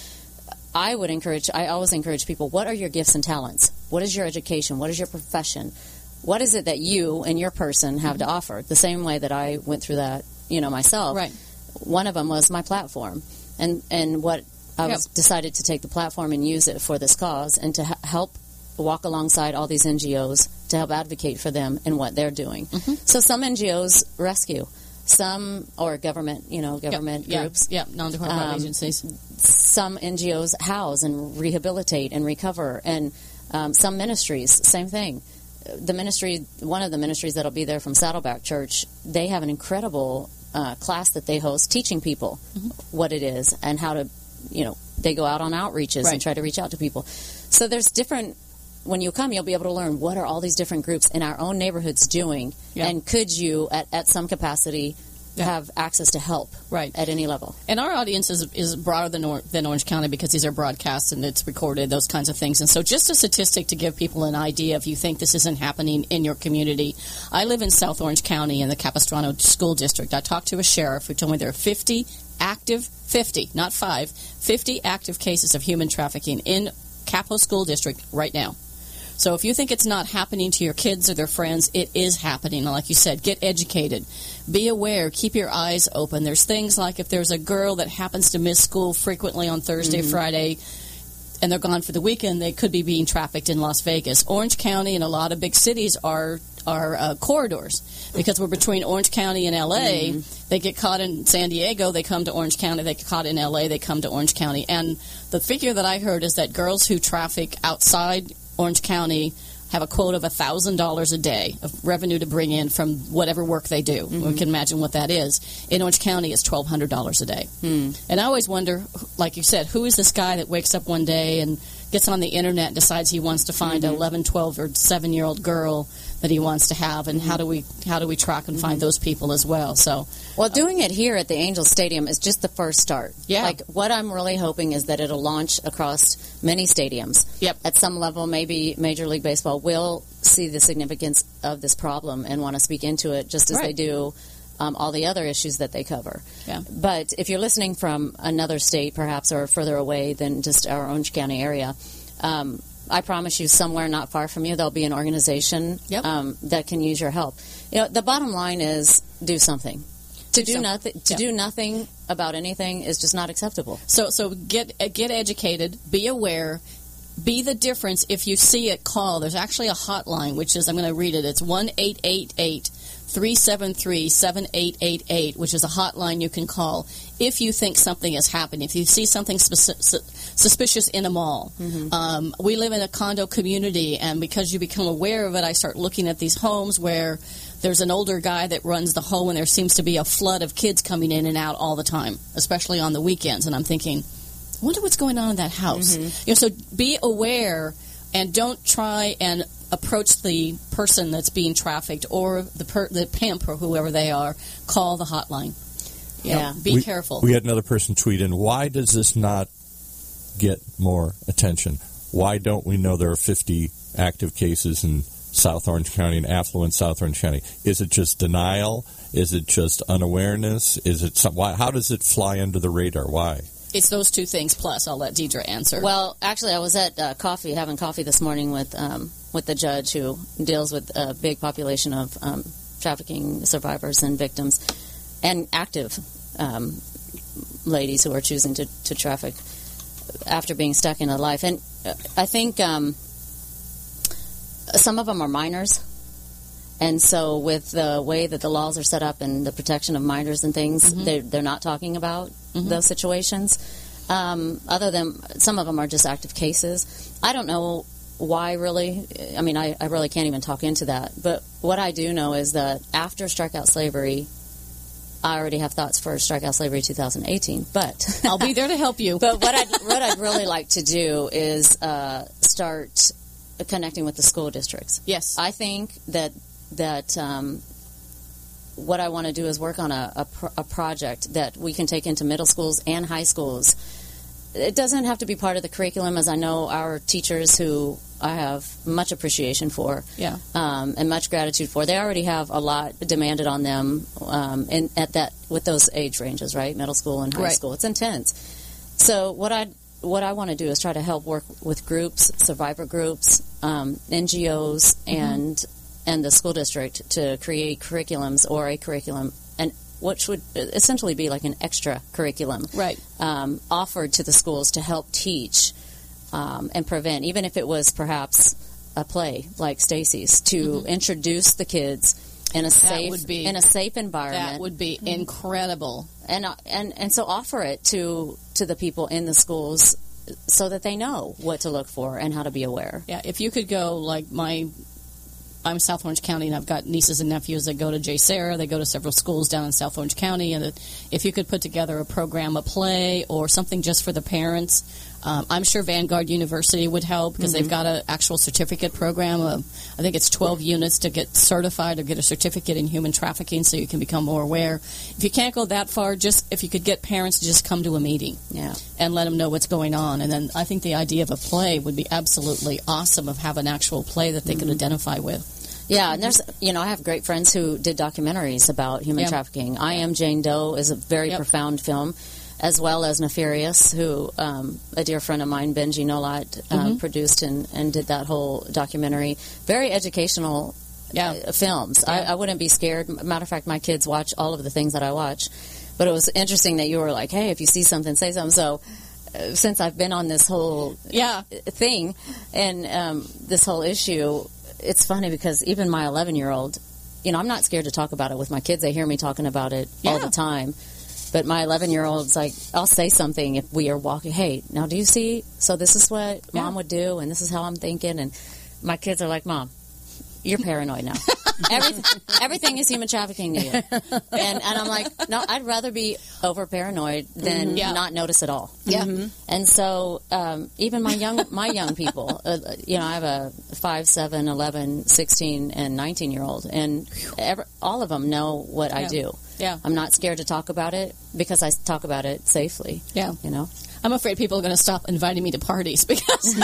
I would encourage, I always encourage people, what are your gifts and talents? What is your education? What is your profession? What is it that you and your person have to offer? The same way that I went through that, you know, myself. Right. One of them was my platform. And and what I Yep. was decided to take the platform and use it for this cause and to h- help walk alongside all these N G Os to help advocate for them in what they're doing. Mm-hmm. So some N G Os rescue, some, or government, you know, government yep. groups. Yeah, yep. non-departmental Um, agencies. Some N G Os house and rehabilitate and recover, and um, some ministries, same thing. The ministry, one of the ministries that'll be there from Saddleback Church, they have an incredible uh, class that they host teaching people Mm-hmm. what it is and how to, you know, they go out on outreaches Right. and try to reach out to people. So there's different, when you come, you'll be able to learn what are all these different groups in our own neighborhoods doing, Yeah. and could you, at, at some capacity, Yeah. have access to help Right. at any level. And our audience is, is broader than, or, than Orange County because these are broadcasts and it's recorded, those kinds of things. And so just a statistic to give people an idea if you think this isn't happening in your community. I live in South Orange County in the Capistrano School District. I talked to a sheriff who told me there are fifty active, fifty, not five, fifty active cases of human trafficking in Capo School District right now. So if you think it's not happening to your kids or their friends, it is happening. Like you said, get educated. Be aware. Keep your eyes open. There's things like if there's a girl that happens to miss school frequently on Thursday, Mm-hmm. Friday, and they're gone for the weekend, they could be being trafficked in Las Vegas. Orange County and a lot of big cities are are uh, corridors because we're between Orange County and L A. Mm-hmm. They get caught in San Diego, they come to Orange County. They get caught in L A, they come to Orange County. And the figure that I heard is that girls who traffic outside Orange County have a quote of one thousand dollars a day of revenue to bring in from whatever work they do. Mm-hmm. We can imagine what that is. In Orange County, it's twelve hundred dollars a day. Mm. And I always wonder, like you said, who is this guy that wakes up one day and gets on the internet and decides he wants to find Mm-hmm. an eleven, twelve, or seven-year-old girl that he wants to have, and how do we how do we track and find those people as well? So, Well, doing it here at the Angels Stadium is just the first start. Yeah. Like, what I'm really hoping is that it'll launch across many stadiums. Yep. At some level, maybe Major League Baseball will see the significance of this problem and want to speak into it just as Right. they do um, all the other issues that they cover. Yeah. But if you're listening from another state, perhaps, or further away than just our Orange County area, um, I promise you, somewhere not far from you, there'll be an organization Yep. um, that can use your help. You know, the bottom line is do something. To Do do, some- nothing, to yeah. do nothing about anything is just not acceptable. so, so get uh, get educated, be aware, be the difference. If you see it, call. There's actually a hotline, which is I'm going to read it. It's one eight eight eight three seven three seven eight eight eight, which is a hotline you can call if you think something is happening. If you see something speci- su- suspicious in a mall. Mm-hmm. Um, we live in a condo community, and because you become aware of it, I start looking at these homes where there's an older guy that runs the home, and there seems to be a flood of kids coming in and out all the time, especially on the weekends. And I'm thinking, I wonder what's going on in that house. Mm-hmm. You know, so be aware and don't try and approach the person that's being trafficked or the per, the pimp or whoever they are. Call the hotline. You know, Yeah. be we, careful. We had another person tweet in, why does this not get more attention? Why don't we know there are fifty active cases in South Orange County and affluent South Orange County? Is it just denial? Is it just unawareness? Is it some, why, how does it fly under the radar? Why? It's those two things plus. I'll let Deidre answer. Well, actually, I was at uh, coffee, having coffee this morning with um, with the judge who deals with a big population of um, trafficking survivors and victims, and active um, ladies who are choosing to, to traffic after being stuck in a life. And uh, I think um, some of them are minors. And so with the way that the laws are set up and the protection of minors and things, Mm-hmm. they're, they're not talking about Mm-hmm. those situations. Um, other than some of them are just active cases. I don't know why really. I mean, I, I really can't even talk into that. But what I do know is that after Strikeout Slavery, I already have thoughts for Strikeout Slavery twenty eighteen. But I'll be there to help you. But what I'd, what I'd really like to do is uh, start connecting with the school districts. Yes. I think that that um, what I want to do is work on a, a, pro- a project that we can take into middle schools and high schools. It doesn't have to be part of the curriculum, as I know our teachers, who I have much appreciation for, Yeah. um, and much gratitude for. They already have a lot demanded on them, um, in, at that with those age ranges, right? Middle school and high Right. school. It's intense. So what I what I want to do is try to help work with groups, survivor groups, um, N G Os, Mm-hmm. and and the school district to create curriculums or a curriculum, and which would essentially be like an extra curriculum, right, um, offered to the schools to help teach um, and prevent, even if it was perhaps a play like Stacy's, to mm-hmm. introduce the kids in a safe would be, in a safe environment. That would be incredible, and uh, and and so offer it to to the people in the schools so that they know what to look for and how to be aware. Yeah, if you could go like my. I'm South Orange County, and I've got nieces and nephews that go to J. Sarah. They go to several schools down in South Orange County, and if you could put together a program, a play, or something just for the parents, um, I'm sure Vanguard University would help because mm-hmm. they've got an actual certificate program. Uh, I think it's twelve units to get certified or get a certificate in human trafficking, so you can become more aware. If you can't go that far, just if you could get parents to just come to a meeting, yeah, and let them know what's going on, and then I think the idea of a play would be absolutely awesome. Of have an actual play that they mm-hmm. could identify with. Yeah, and there's, you know, I have great friends who did documentaries about human yep. trafficking. I Am Jane Doe is a very yep. profound film, as well as Nefarious, who um, a dear friend of mine, Benji Nolat, uh, mm-hmm. produced and, and did that whole documentary. Very educational yeah. uh, films. Yeah. I, I wouldn't be scared. Matter of fact, my kids watch all of the things that I watch. But it was interesting that you were like, hey, if you see something, say something. So uh, since I've been on this whole yeah. thing and um, this whole issue, it's funny because even my eleven-year-old, you know, I'm not scared to talk about it with my kids. They hear me talking about it yeah. all the time. But my eleven-year-old's like, I'll say something if we are walking, hey, now do you see? So this is what yeah. Mom would do, and this is how I'm thinking. And my kids are like, Mom, you're paranoid now. everything, everything is human trafficking to you. And, and I'm like, no, I'd rather be over paranoid than mm-hmm. yeah. not notice at all. Yeah. Mm-hmm. And so um, even my young my young people, uh, you know, I have a five, seven, eleven, sixteen, and nineteen-year-old, and every, all of them know what yeah. I do. Yeah. I'm not scared to talk about it because I talk about it safely. Yeah. You know? I'm afraid people are going to stop inviting me to parties because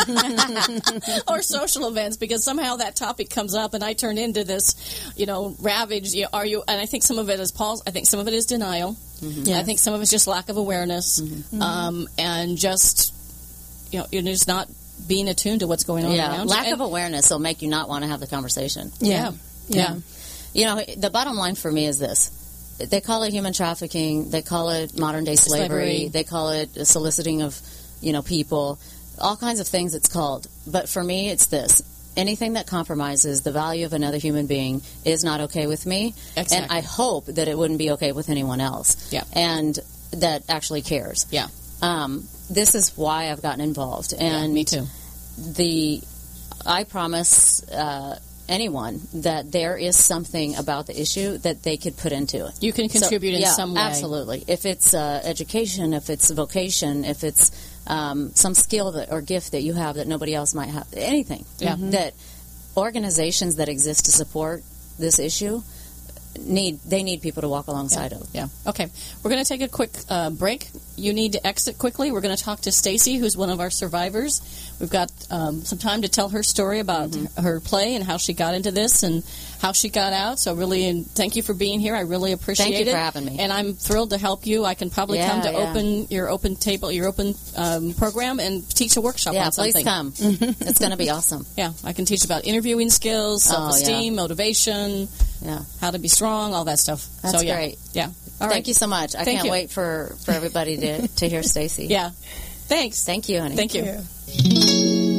or social events because somehow that topic comes up and I turn into this, you know, ravaged. You know, are you? And I think some of it is Paul's. I think some of it is denial. Mm-hmm. Yes. I think some of it's just lack of awareness mm-hmm. um, and just you know, you're just not being attuned to what's going on yeah. around Lack you. of awareness will make you not want to have the conversation. Yeah. Yeah. yeah. You know, the bottom line for me is this. They call it human trafficking. They call it modern-day slavery. slavery. They call it soliciting of, you know, people. All kinds of things it's called. But for me, it's this. Anything that compromises the value of another human being is not okay with me. Exactly. And I hope that it wouldn't be okay with anyone else. Yeah. And that actually cares. Yeah. Um, this is why I've gotten involved. And yeah, me too. The, I promise... Uh, anyone that there is something about the issue that they could put into it. You can contribute so, in yeah, some way. Absolutely. If it's uh, education, if it's vocation, if it's um, some skill that, or gift that you have that nobody else might have, anything. Yeah. Mm-hmm. That organizations that exist to support this issue need they need people to walk alongside yeah. of. Yeah. Okay. We're going to take a quick uh, break. You need to exit quickly. We're going to talk to Stacy, who's one of our survivors. We've got um, some time to tell her story about mm-hmm. her play and how she got into this and how she got out. So really, and thank you for being here. I really appreciate it. Thank you for having me. And I'm thrilled to help you. I can probably yeah, come to yeah. open your open table, your open um, program, and teach a workshop yeah, on something. please come. It's going to be awesome. Yeah, I can teach about interviewing skills, self-esteem, oh, yeah. motivation, yeah, how to be strong, all that stuff. That's so, yeah. great. Yeah. All Thank right. you so much. I Thank can't you. wait for, for everybody to, to hear Stacy. Yeah. Thanks. Thank you, honey. Thank you. Yeah.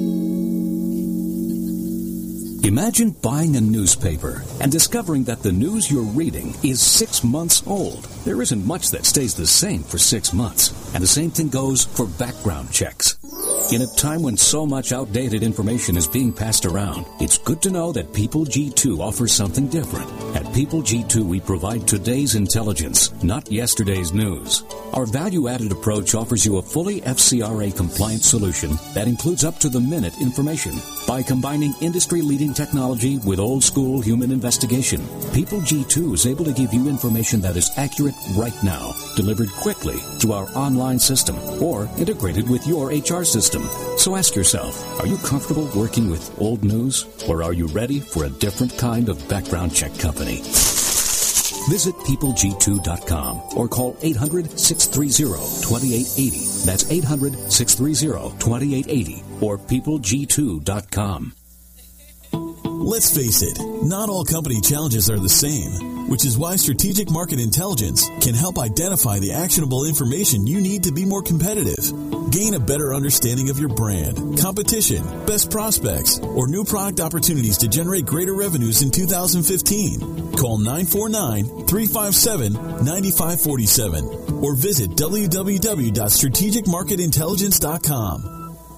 Imagine buying a newspaper and discovering that the news you're reading is six months old. There isn't much that stays the same for six months, and the same thing goes for background checks. In a time when so much outdated information is being passed around, it's good to know that People G two offers something different. At People G two, we provide today's intelligence, not yesterday's news. Our value-added approach offers you a fully F C R A-compliant solution that includes up-to-the-minute information. By combining industry-leading technology with old-school human investigation, People G two is able to give you information that is accurate right now, delivered quickly through our online system, or integrated with your H R system. So ask yourself, are you comfortable working with old news, or are you ready for a different kind of background check company? Visit people g two dot com or call eight hundred, six three zero, two eight eight zero. That's eight hundred, six three zero, two eight eight zero or people g two dot com. Let's face it, not all company challenges are the same, which is why Strategic Market Intelligence can help identify the actionable information you need to be more competitive. Gain a better understanding of your brand, competition, best prospects, or new product opportunities to generate greater revenues in two thousand fifteen. Call nine four nine, three five seven, nine five four seven or visit w w w dot strategic market intelligence dot com.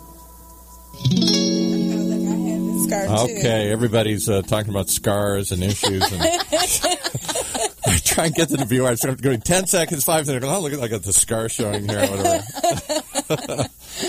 Okay, everybody's uh, talking about scars and issues. And I try and get to the viewer. I start going ten seconds, five seconds. Oh, look at I got the scar showing here. Whatever.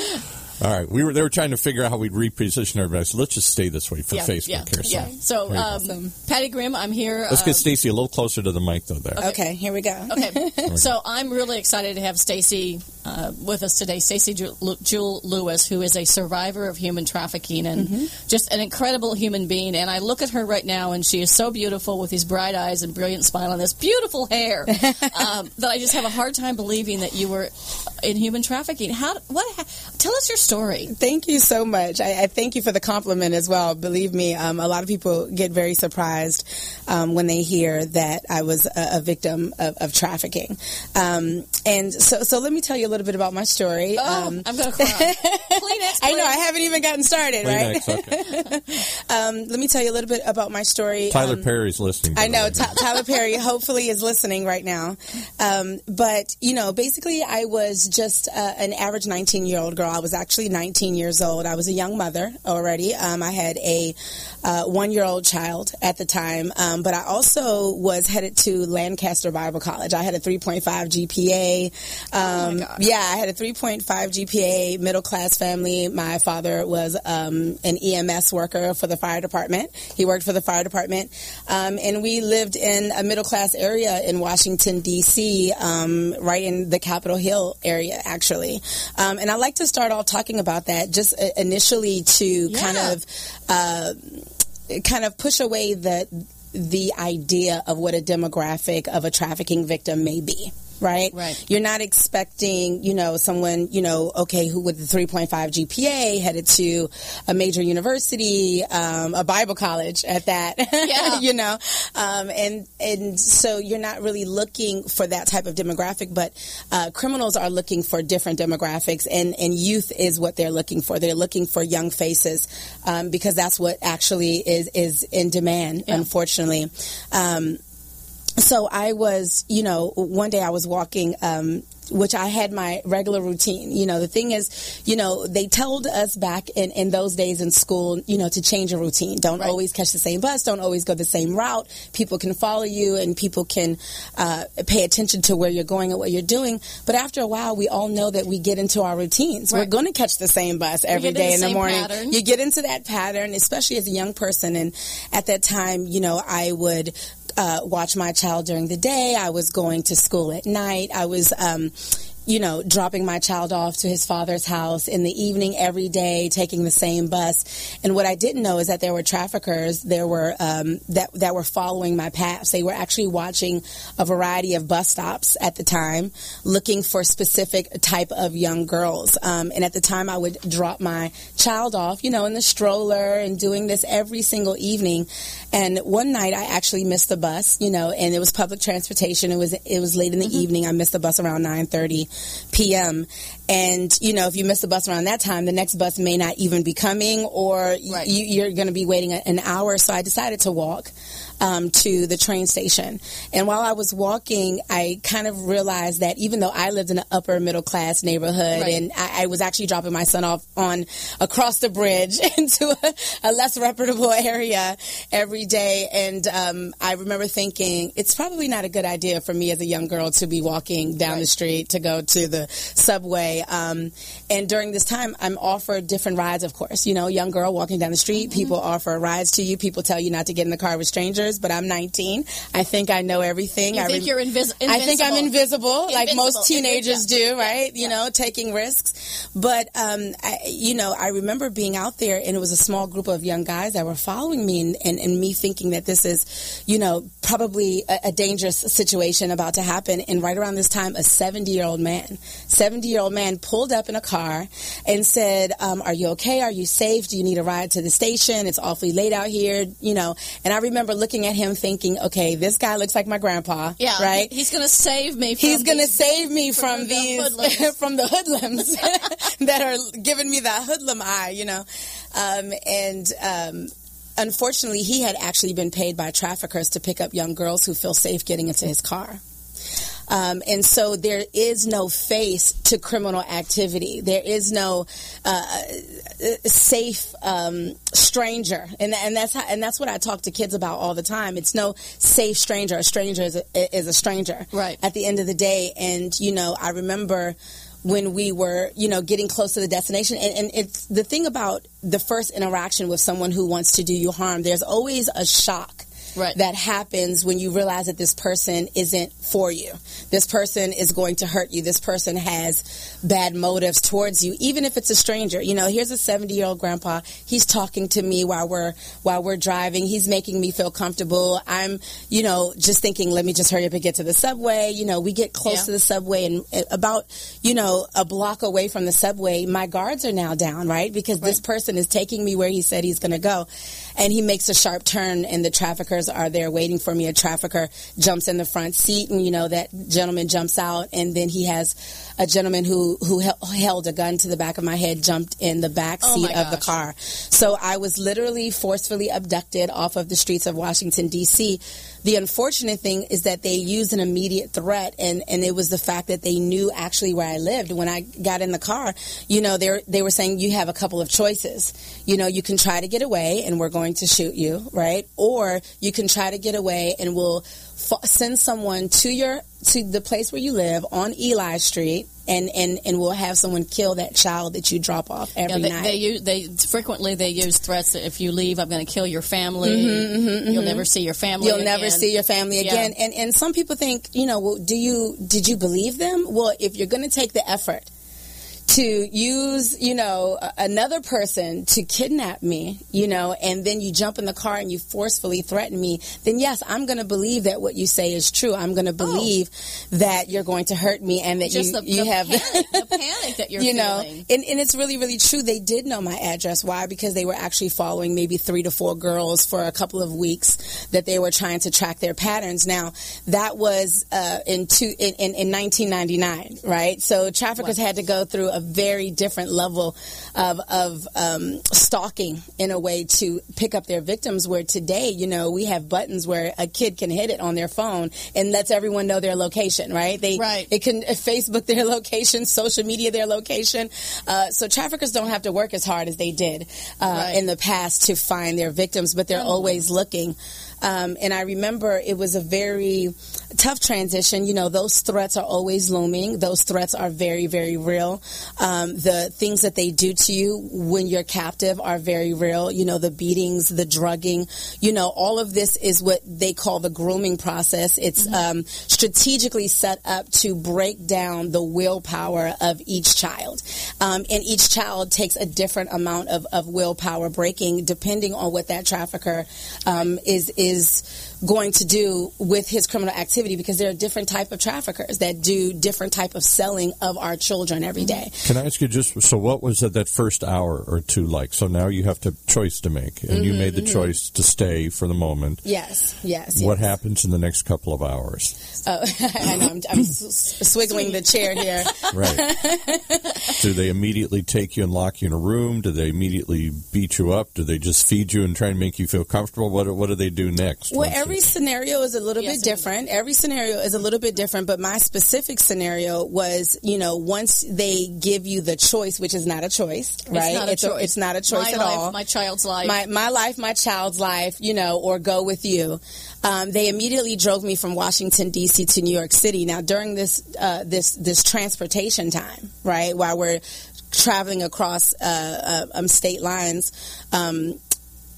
All right, we were. They were trying to figure out how we'd reposition everybody. So let's just stay this way for yeah, Facebook yeah, here. So, yeah. so um, awesome. Patty Grimm, I'm here. Let's um, get Stacy a little closer to the mic, though. There. Okay, okay here we go. Okay, so I'm really excited to have Stacy uh, with us today. Stacy Jewell Lewis, who is a survivor of human trafficking and mm-hmm. just an incredible human being. And I look at her right now, and she is so beautiful with these bright eyes and brilliant smile and this beautiful hair um, that I just have a hard time believing that you were in human trafficking. How? What? Tell us your story. Thank you so much. I, I thank you for the compliment as well. Believe me, um, a lot of people get very surprised um, when they hear that I was a, a victim of, of trafficking. Um, and so, so let me tell you a little bit about my story. Oh, um, I'm going to cry. Kleenex, I know, I haven't even gotten started, Kleenex, right? Okay. um, let me tell you a little bit about my story. Tyler um, Perry's listening. I know, T- Tyler Perry hopefully is listening right now. Um, but, you know, basically I was just uh, an average nineteen-year-old girl. I was actually nineteen years old. I was a young mother already. Um, I had a uh, one-year-old child at the time, um, but I also was headed to Lancaster Bible College. I had a three point five G P A. Um, oh my God. Yeah, I had a three point five G P A, middle-class family. My father was um, an E M S worker for the fire department. He worked for the fire department, um, and we lived in a middle-class area in Washington, D C, um, right in the Capitol Hill area, actually. Um, and I'd like to start off talking about that just initially to yeah. kind of uh, kind of push away the the idea of what a demographic of a trafficking victim may be. Right? Right. You're not expecting, you know, someone, you know, okay, who with a three point five G P A headed to a major university, um, a Bible college at that, yeah. you know, um, and and so you're not really looking for that type of demographic, but uh, criminals are looking for different demographics, and, and youth is what they're looking for. They're looking for young faces um, because that's what actually is, is in demand, yeah. unfortunately. Um So I was, you know, one day I was walking, um, which I had my regular routine. You know, the thing is, you know, they told us back in, in those days in school, you know, to change a routine. Don't right. always catch the same bus. Don't always go the same route. People can follow you and people can uh, pay attention to where you're going and what you're doing. But after a while, we all know that we get into our routines. Right. We're going to catch the same bus every day in the, the morning. Pattern. You get into that pattern, especially as a young person. And at that time, you know, I would Uh, watch my child during the day. I was going to school at night. I was, um, you know, dropping my child off to his father's house in the evening every day, taking the same bus. And what I didn't know is that there were traffickers there were um, that that were following my paths. They were actually watching a variety of bus stops at the time, looking for specific type of young girls. Um, and at the time, I would drop my child off, you know, in the stroller and doing this every single evening. And one night, I actually missed the bus, you know, and it was public transportation. It was it was late in the mm-hmm. evening. I missed the bus around nine thirty p.m. And, you know, if you miss the bus around that time, the next bus may not even be coming, or right. you, you're going to be waiting an hour. So I decided to walk um, to the train station. And while I was walking, I kind of realized that even though I lived in an upper middle class neighborhood, right. and I, I was actually dropping my son off on across the bridge into a, a less reputable area every day. And um, I remember thinking, it's probably not a good idea for me as a young girl to be walking down right. the street to go to the subway. Um, and during this time, I'm offered different rides, of course. You know, young girl walking down the street, mm-hmm. people offer rides to you. People tell you not to get in the car with strangers. years, but I'm nineteen. I think I know everything. You I think re- you're invis- invincible. I think I'm invisible, invincible. like most teenagers yeah. do, right? Yeah. You know, taking risks. But, um, I, you know, I remember being out there, and it was a small group of young guys that were following me, and, and, and me thinking that this is, you know, probably a, a dangerous situation about to happen. And right around this time, a seventy-year-old man, seventy-year-old man pulled up in a car and said, um, are you okay? Are you safe? Do you need a ride to the station? It's awfully late out here, you know. And I remember looking at him thinking, okay, this guy looks like my grandpa, yeah, right? He's going to save me from He's going to these, save me from, from these, the from the hoodlums that are giving me that hoodlum eye, you know. Um, and, um, unfortunately, he had actually been paid by traffickers to pick up young girls who feel safe getting into his car. Um, and so there is no face to criminal activity. There is no uh, safe um, stranger, and and that's how, and that's what I talk to kids about all the time. It's no safe stranger. A stranger is a, is a stranger, right? At the end of the day, and you know, I remember when we were, you know, getting close to the destination, and, and it's the thing about the first interaction with someone who wants to do you harm. There's always a shock. Right. That happens when you realize that this person isn't for you. This person is going to hurt you. This person has bad motives towards you, even if it's a stranger. You know, here's a seventy-year-old grandpa. He's talking to me while we're while we're driving. He's making me feel comfortable. I'm, you know, just thinking, let me just hurry up and get to the subway. You know, we get close yeah. to the subway, and about, you know, a block away from the subway, my guards are now down, right? Because right. this person is taking me where he said he's going to go. And he makes a sharp turn, and the traffickers are there waiting for me. A trafficker jumps in the front seat, and, you know, that gentleman jumps out, and then he has a gentleman who, who held a gun to the back of my head, jumped in the back seat oh of the car. So I was literally forcefully abducted off of the streets of Washington, D C The unfortunate thing is that they used an immediate threat, and, and it was the fact that they knew actually where I lived. When I got in the car, you know, they were, they were saying, you have a couple of choices. You know, you can try to get away, and we're going to shoot you, right? Or you can try to get away, and we'll f- send someone to your to the place where you live on Eli Street, and, and, and we'll have someone kill that child that you drop off every yeah, they, night. They use, they frequently they use threats that if you leave, I'm going to kill your family. Mm-hmm, mm-hmm, You'll mm-hmm. never see your family. You'll again. never see your family again. Yeah. And and some people think, you know, well, do you did you believe them? Well, if you're going to take the effort to use, you know, another person to kidnap me, you know, and then you jump in the car and you forcefully threaten me, then yes, I'm going to believe that what you say is true. I'm going to believe oh. that you're going to hurt me, and that Just you, the, you the have panic, the panic that you're you know, feeling. And, and it's really, really true. They did know my address. Why? Because they were actually following maybe three to four girls for a couple of weeks that they were trying to track their patterns. Now, that was uh, in, two, in, in, in nineteen ninety-nine, right? So traffickers what? had to go through a very different level of, of um, stalking in a way to pick up their victims, where today, you know, we have buttons where a kid can hit it on their phone and lets everyone know their location, right? They right. It can Facebook their location, social media their location. Uh, so traffickers don't have to work as hard as they did uh, right. in the past to find their victims, but they're oh. always looking. Um, and I remember it was a very tough transition. You know, those threats are always looming. Those threats are very, very real. Um, the things that they do to you when you're captive are very real. You know, the beatings, the drugging, you know, all of this is what they call the grooming process. It's mm-hmm. um, strategically set up to break down the willpower of each child. Um, and each child takes a different amount of, of willpower breaking depending on what that trafficker um, is is is going to do with his criminal activity, because there are different type of traffickers that do different type of selling of our children every day. Can I ask you just, so what was that, that first hour or two like? So now you have a choice to make, and mm-hmm, you made the mm-hmm. choice to stay for the moment. Yes, yes. What yes. happens in the next couple of hours? Oh, I know, I'm, I'm swiggling the chair here. Right. Do they immediately take you and lock you in a room? Do they immediately beat you up? Do they just feed you and try and make you feel comfortable? What, what do they do next? Well, every scenario is a little yes, bit different. Every scenario is a little bit different, but my specific scenario was, you know, once they give you the choice, which is not a choice, right? It's not a it's, choice. A, it's not a choice my at life, all. My child's life. My, my life, my child's life, you know, or go with you. Um, they immediately drove me from Washington, D C to New York City. Now, during this, uh, this, this transportation time, right, while we're traveling across uh, uh, um, state lines, um,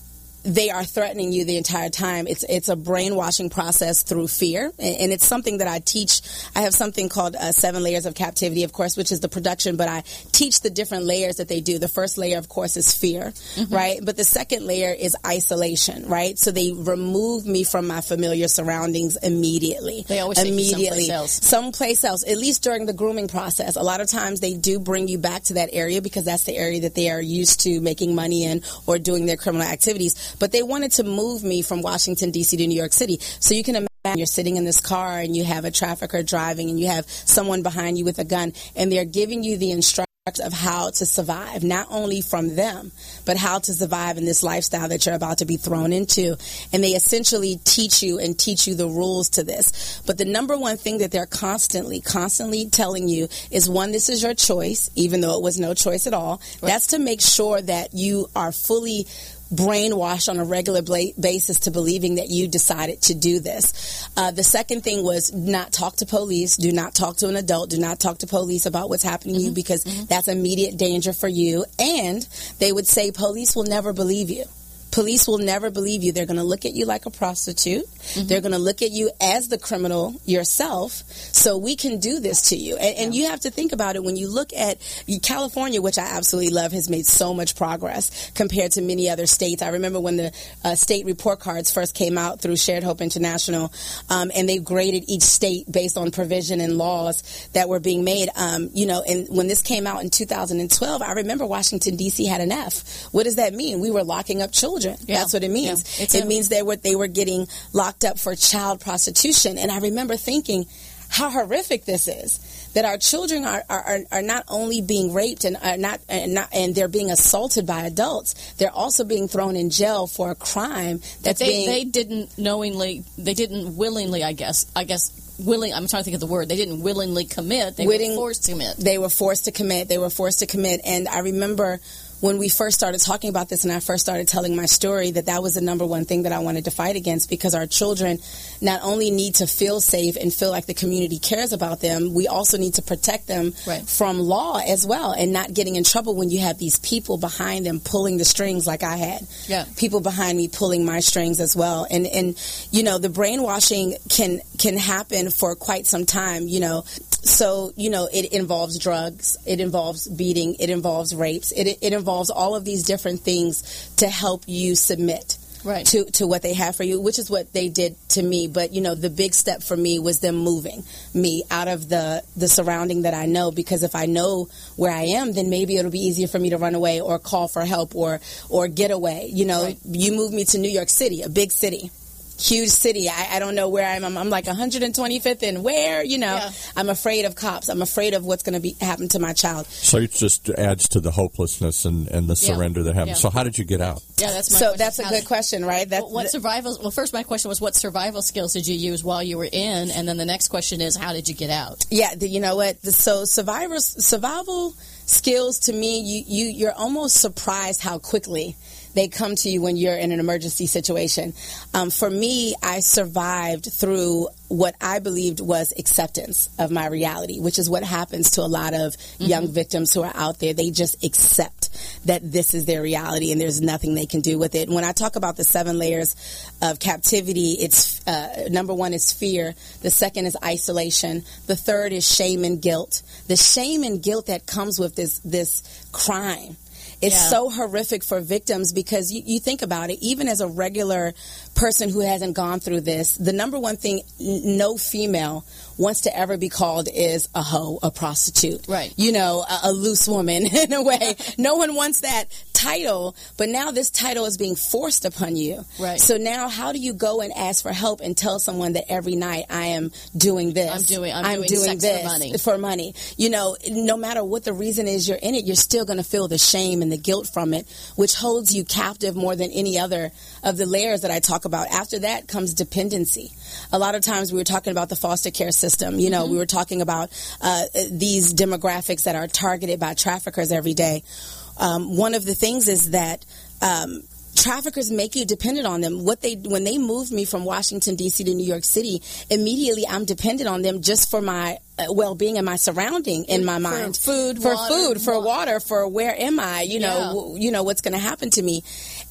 they are threatening you the entire time. It's it's a brainwashing process through fear, and, and it's something that I teach. I have something called uh, Seven Layers of Captivity, of course, which is the production, but I teach the different layers that they do. The first layer, of course, is fear, mm-hmm. right? But the second layer is isolation, right? So they remove me from my familiar surroundings immediately. They always immediately take you someplace else. Someplace else, at least during the grooming process. A lot of times they do bring you back to that area because that's the area that they are used to making money in or doing their criminal activities. But they wanted to move me from Washington, D C to New York City. So you can imagine you're sitting in this car and you have a trafficker driving and you have someone behind you with a gun, and they're giving you the instructions of how to survive, not only from them, but how to survive in this lifestyle that you're about to be thrown into. And they essentially teach you and teach you the rules to this. But the number one thing that they're constantly, constantly telling you is, one, this is your choice, even though it was no choice at all. Right. That's to make sure that you are fully brainwashed on a regular bla- basis to believing that you decided to do this. Uh, the second thing was not talk to police. Do not talk to an adult. Do not talk to police about what's happening mm-hmm. to you, because mm-hmm. that's immediate danger for you. And they would say police will never believe you. Police will never believe you. They're going to look at you like a prostitute. Mm-hmm. They're going to look at you as the criminal yourself. So we can do this to you. And, and you have to think about it. When you look at California, which I absolutely love, has made so much progress compared to many other states. I remember when the uh, state report cards first came out through Shared Hope International, um, and they graded each state based on provision and laws that were being made. Um, you know, and when this came out in two thousand twelve, I remember Washington, D C had an F. What does that mean? We were locking up children. Yeah. That's what it means. Yeah. It a- means they were they were getting locked up for child prostitution. And I remember thinking how horrific this is, that our children are are, are not only being raped and are not and not and they're being assaulted by adults. They're also being thrown in jail for a crime that's they, being they didn't knowingly they didn't willingly I guess I guess willing I'm trying to think of the word they didn't willingly commit they Witting, were forced to commit they were forced to commit they were forced to commit and I remember when we first started talking about this and I first started telling my story, that that was the number one thing that I wanted to fight against, because our children not only need to feel safe and feel like the community cares about them, we also need to protect them right. from law as well, and not getting in trouble when you have these people behind them pulling the strings like I had. Yeah. People behind me pulling my strings as well. And, and you know, the brainwashing can, can happen for quite some time, you know. So, you know, it involves drugs, it involves beating, it involves rapes, it, it involves all of these different things to help you submit right. to, to what they have for you, which is what they did to me. But, you know, the big step for me was them moving me out of the, the surrounding that I know, because if I know where I am, then maybe it'll be easier for me to run away or call for help or, or get away. You know, right. You move me to New York City, a big city. Huge city. I, I don't know where I am. I'm, I'm like one hundred twenty-fifth and where, you know. Yeah. I'm afraid of cops. I'm afraid of what's going to be happen to my child. So it just adds to the hopelessness and, and the yeah. surrender that happens. Yeah. So how did you get out? Yeah, that's my so question. that's a How good did, question, right? That's well, what survival? Well, first my question was, what survival skills did you use while you were in, and then the next question is, how did you get out? Yeah, the, you know what? The, so survivors, survival skills to me, you, you you're almost surprised how quickly they come to you when you're in an emergency situation. Um, for me, I survived through what I believed was acceptance of my reality, which is what happens to a lot of mm-hmm. young victims who are out there. They just accept that this is their reality and there's nothing they can do with it. When I talk about the seven layers of captivity, it's uh, number one is fear. The second is isolation. The third is shame and guilt. The shame and guilt that comes with this this crime. It's yeah. so horrific for victims, because you, you think about it, even as a regular person who hasn't gone through this, the number one thing n- no female wants to ever be called is a hoe, a prostitute. Right. You know, a, a loose woman in a way. No one wants that title, but now this title is being forced upon you. Right. So now how do you go and ask for help and tell someone that every night I am doing this? I'm doing I'm, I'm doing, doing sex this for money. For money. You know, no matter what the reason is you're in it, you're still going to feel the shame and the guilt from it, which holds you captive more than any other of the layers that I talk about. After that comes dependency. A lot of times we were talking about the foster care system. You know, mm-hmm. we were talking about uh, these demographics that are targeted by traffickers every day. Um, one of the things is that um, traffickers make you dependent on them. What they when they moved me from Washington, D C to New York City, immediately I'm dependent on them just for my uh, well-being and my surrounding in my mind. For food, for water, food, for water. water, for where am I? You know, Yeah. w- you know what's going to happen to me.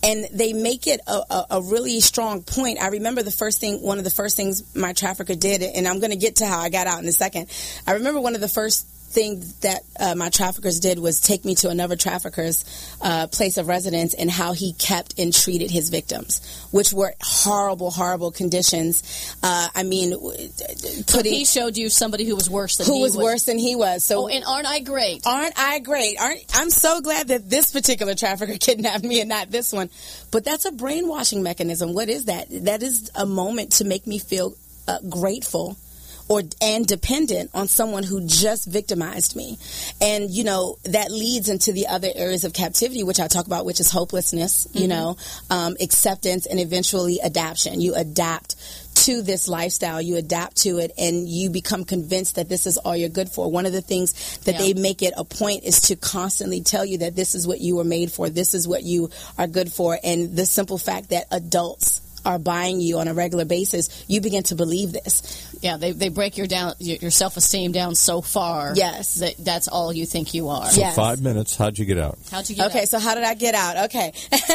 and they make it a, a, a really strong point. I remember the first thing, one of the first things my trafficker did, and I'm going to get to how I got out in a second. I remember one of the first thing that uh, my traffickers did was take me to another trafficker's uh, place of residence, and how he kept and treated his victims, which were horrible, horrible conditions. Uh, I mean, putting, so he showed you somebody who was worse than who he was, was worse than he was. So, oh, and aren't I great? Aren't I great? Aren't I'm so glad that this particular trafficker kidnapped me and not this one. But that's a brainwashing mechanism. What is that? That is a moment to make me feel uh, grateful or and dependent on someone who just victimized me. And, you know, that leads into the other areas of captivity, which I talk about, which is hopelessness, mm-hmm. you know, um, acceptance, and eventually adaptation. You adapt to this lifestyle, you adapt to it, and you become convinced that this is all you're good for. One of the things that yeah. they make it a point is to constantly tell you that this is what you were made for, this is what you are good for. And the simple fact that adults are buying you on a regular basis, you begin to believe this. Yeah, they they break your down your self-esteem down so far. Yes, that that's all you think you are. So yes. five minutes. How'd you get out? How'd you get okay, out? so how did I get out? Okay,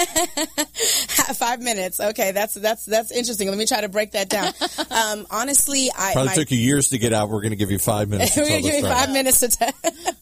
five minutes. Okay, that's that's that's interesting. Let me try to break that down. Um, honestly, I probably my, took you years to get out. We're going to give you five minutes. We're going to give you five minutes to tell.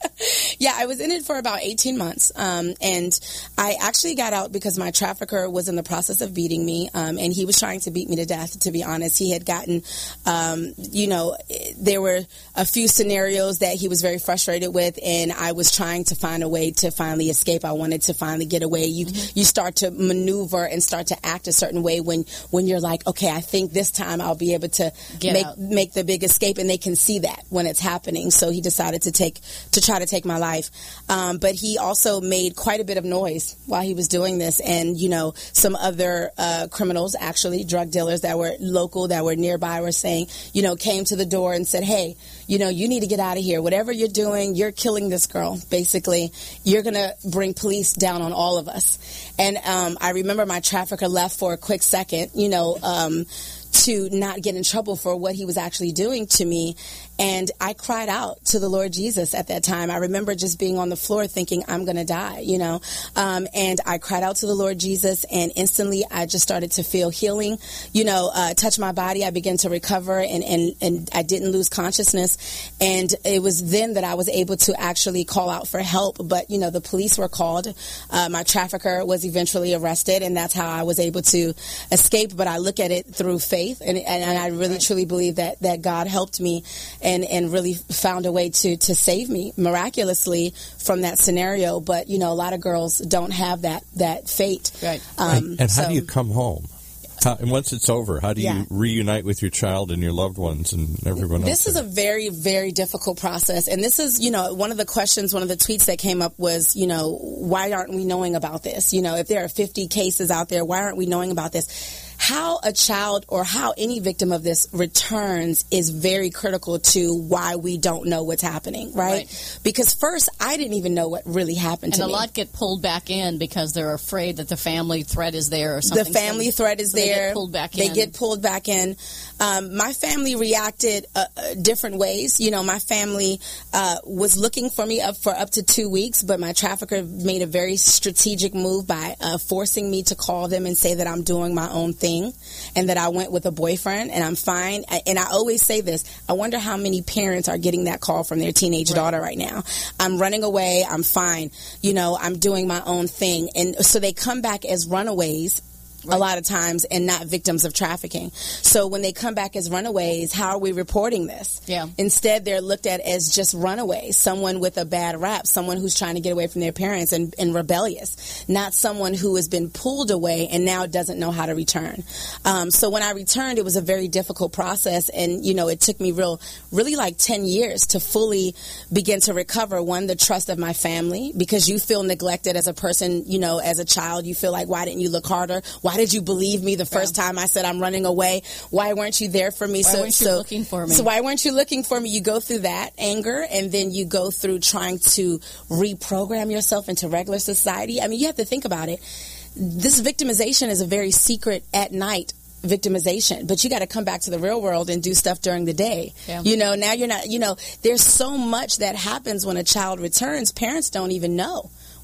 Yeah, I was in it for about eighteen months, um, and I actually got out because my trafficker was in the process of beating me, um, and he was trying to beat me to death, to be honest. He had gotten, um, you know, there were a few scenarios that he was very frustrated with, and I was trying to find a way to finally escape. I wanted to finally get away. You mm-hmm. you start to maneuver and start to act a certain way when, when you're like, okay, I think this time I'll be able to get make out. make the big escape, and they can see that when it's happening. So he decided to take to try to take my life. Um, but he also made quite a bit of noise while he was doing this, and you know, some other uh, criminals, actually drug dealers that were local, that were nearby, were saying, you know, came to the door and said, hey, you know, you need to get out of here. Whatever you're doing, you're killing this girl. Basically, you're going to bring police down on all of us. And um, I remember my trafficker left for a quick second, you know, um, to not get in trouble for what he was actually doing to me. And I cried out to the Lord Jesus at that time. I remember just being on the floor thinking, I'm going to die, you know. Um, and I cried out to the Lord Jesus, and instantly I just started to feel healing, you know, uh, touch my body. I began to recover, and, and, and I didn't lose consciousness. And it was then that I was able to actually call out for help. But, you know, the police were called. Uh, my trafficker was eventually arrested, and that's how I was able to escape. But I look at it through faith, and, and, and I really, truly believe that, that God helped me and, and really found a way to, to save me miraculously from that scenario. But, you know, a lot of girls don't have that, that fate. Right. Um, and and how so, do you come home? How, and once it's over, how do you Yeah. reunite with your child and your loved ones and everyone else? This is a very, very difficult process. And this is, you know, one of the questions, one of the tweets that came up was, you know, why aren't we knowing about this? You know, if there are fifty cases out there, why aren't we knowing about this? How a child or how any victim of this returns is very critical to why we don't know what's happening, right? Right. Because first, I didn't even know what really happened and to a me. lot get pulled back in because they're afraid that the family threat is there or something. The family so, threat is so there. They get pulled back They in. get pulled back in. Um, my family reacted uh, uh, different ways. You know, my family uh, was looking for me up for up to two weeks, but my trafficker made a very strategic move by uh, forcing me to call them and say that I'm doing my own thing and that I went with a boyfriend and I'm fine. I, and I always say this, I wonder how many parents are getting that call from their teenage right. daughter right now. I'm running away. I'm fine. You know, I'm doing my own thing. And so they come back as runaways. Right. A lot of times, and not victims of trafficking. So when they come back as runaways, how are we reporting this? Yeah. Instead, they're looked at as just runaways, someone with a bad rap, someone who's trying to get away from their parents and, and rebellious, not someone who has been pulled away and now doesn't know how to return. Um, so when I returned, it was a very difficult process, and you know, it took me real, really like ten years to fully begin to recover. One, the trust of my family, because you feel neglected as a person. You know, as a child, you feel like, why didn't you look harder? Why did you believe me the first yeah. time I said I'm running away? Why weren't you there for me? Why so, weren't you so, looking for me? So why weren't you looking for me? You go through that anger, and then you go through trying to reprogram yourself into regular society. I mean, you have to think about it. This victimization is a very secret at night victimization, but you got to come back to the real world and do stuff during the day. Yeah. You know, now you're not, you know, there's so much that happens when a child returns. Parents don't even know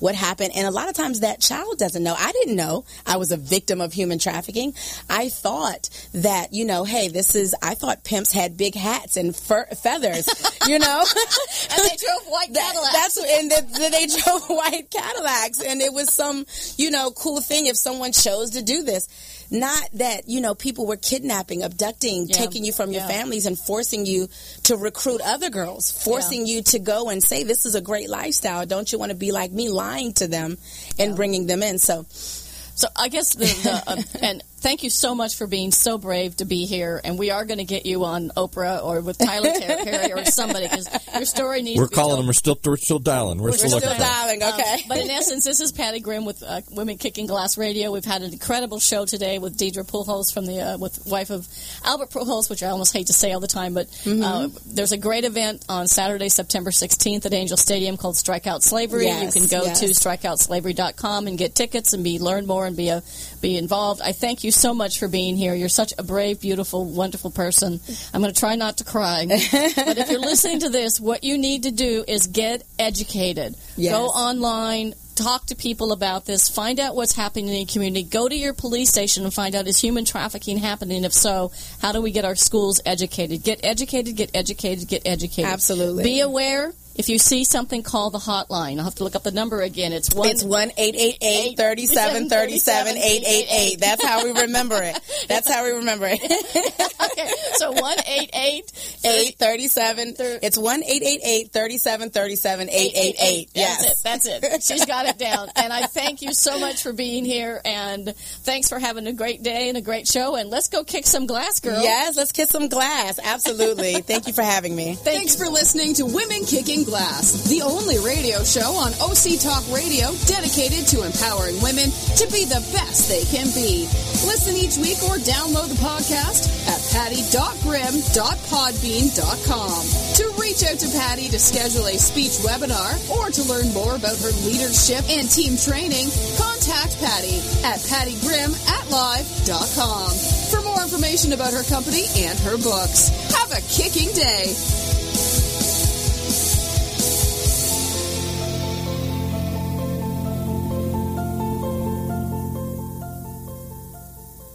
what happened. And a lot of times that child doesn't know. I didn't know I was a victim of human trafficking. I thought that, you know, hey, this is, I thought pimps had big hats and fur, feathers, you know. And they drove white Cadillacs. That's, and the, they drove white Cadillacs. And it was some, you know, cool thing if someone chose to do this. Not that, you know, people were kidnapping, abducting, yeah. taking you from your yeah. families and forcing you to recruit other girls, forcing yeah. you to go and say, this is a great lifestyle. Don't you want to be like me, lying to them and yeah. bringing them in? So, so I guess the, the uh, and thank you so much for being so brave to be here. And we are going to get you on Oprah or with Tyler Perry or somebody, because your story needs we're to be calling told. them. We're still, we're still dialing. We're, we're still, still dialing, okay. Um, but in essence, this is Patty Grimm with uh, Women Kicking Glass Radio. We've had an incredible show today with Deidre Pujols, from the uh, with wife of Albert Pujols, which I almost hate to say all the time. But mm-hmm. uh, there's a great event on Saturday, September sixteenth at Angel Stadium called Strike Out Slavery. Yes, you can go yes. to strike out slavery dot com and get tickets and be learn more and be a, be involved. I thank you so much for being here. You're such a brave, beautiful, wonderful person. I'm going to try not to cry. But if you're listening to this, what you need to do is get educated. Yes. Go online, talk to people about this, find out what's happening in your community. Go to your police station and find out, is human trafficking happening? If so, how do we get our schools educated? Get educated, get educated, get educated. Absolutely. Be aware. If you see something, call the hotline. I'll have to look up the number again. It's one. It's one eight eight eight three seven three seven eight eight eight. That's how we remember it. That's how we remember it. Okay, so one eight eight eight three seven. It's one eight eight eight three seven three seven eight eight eight. Yes, that's it. That's it. She's got it down. And I thank you so much for being here. And thanks for having a great day and a great show. And let's go kick some glass, girl. Yes, let's kick some glass. Absolutely. Thank you for having me. Thank Thanks you. for listening to Women Kicking Glass, the only radio show on O C Talk Radio dedicated to empowering women to be the best they can be. Listen each week or download the podcast at patty dot grimm dot podbean dot com. To reach out to Patty to schedule a speech webinar or to learn more about her leadership and team training, contact Patty at patty grimm at live dot com. For more information about her company and her books, have a kicking day.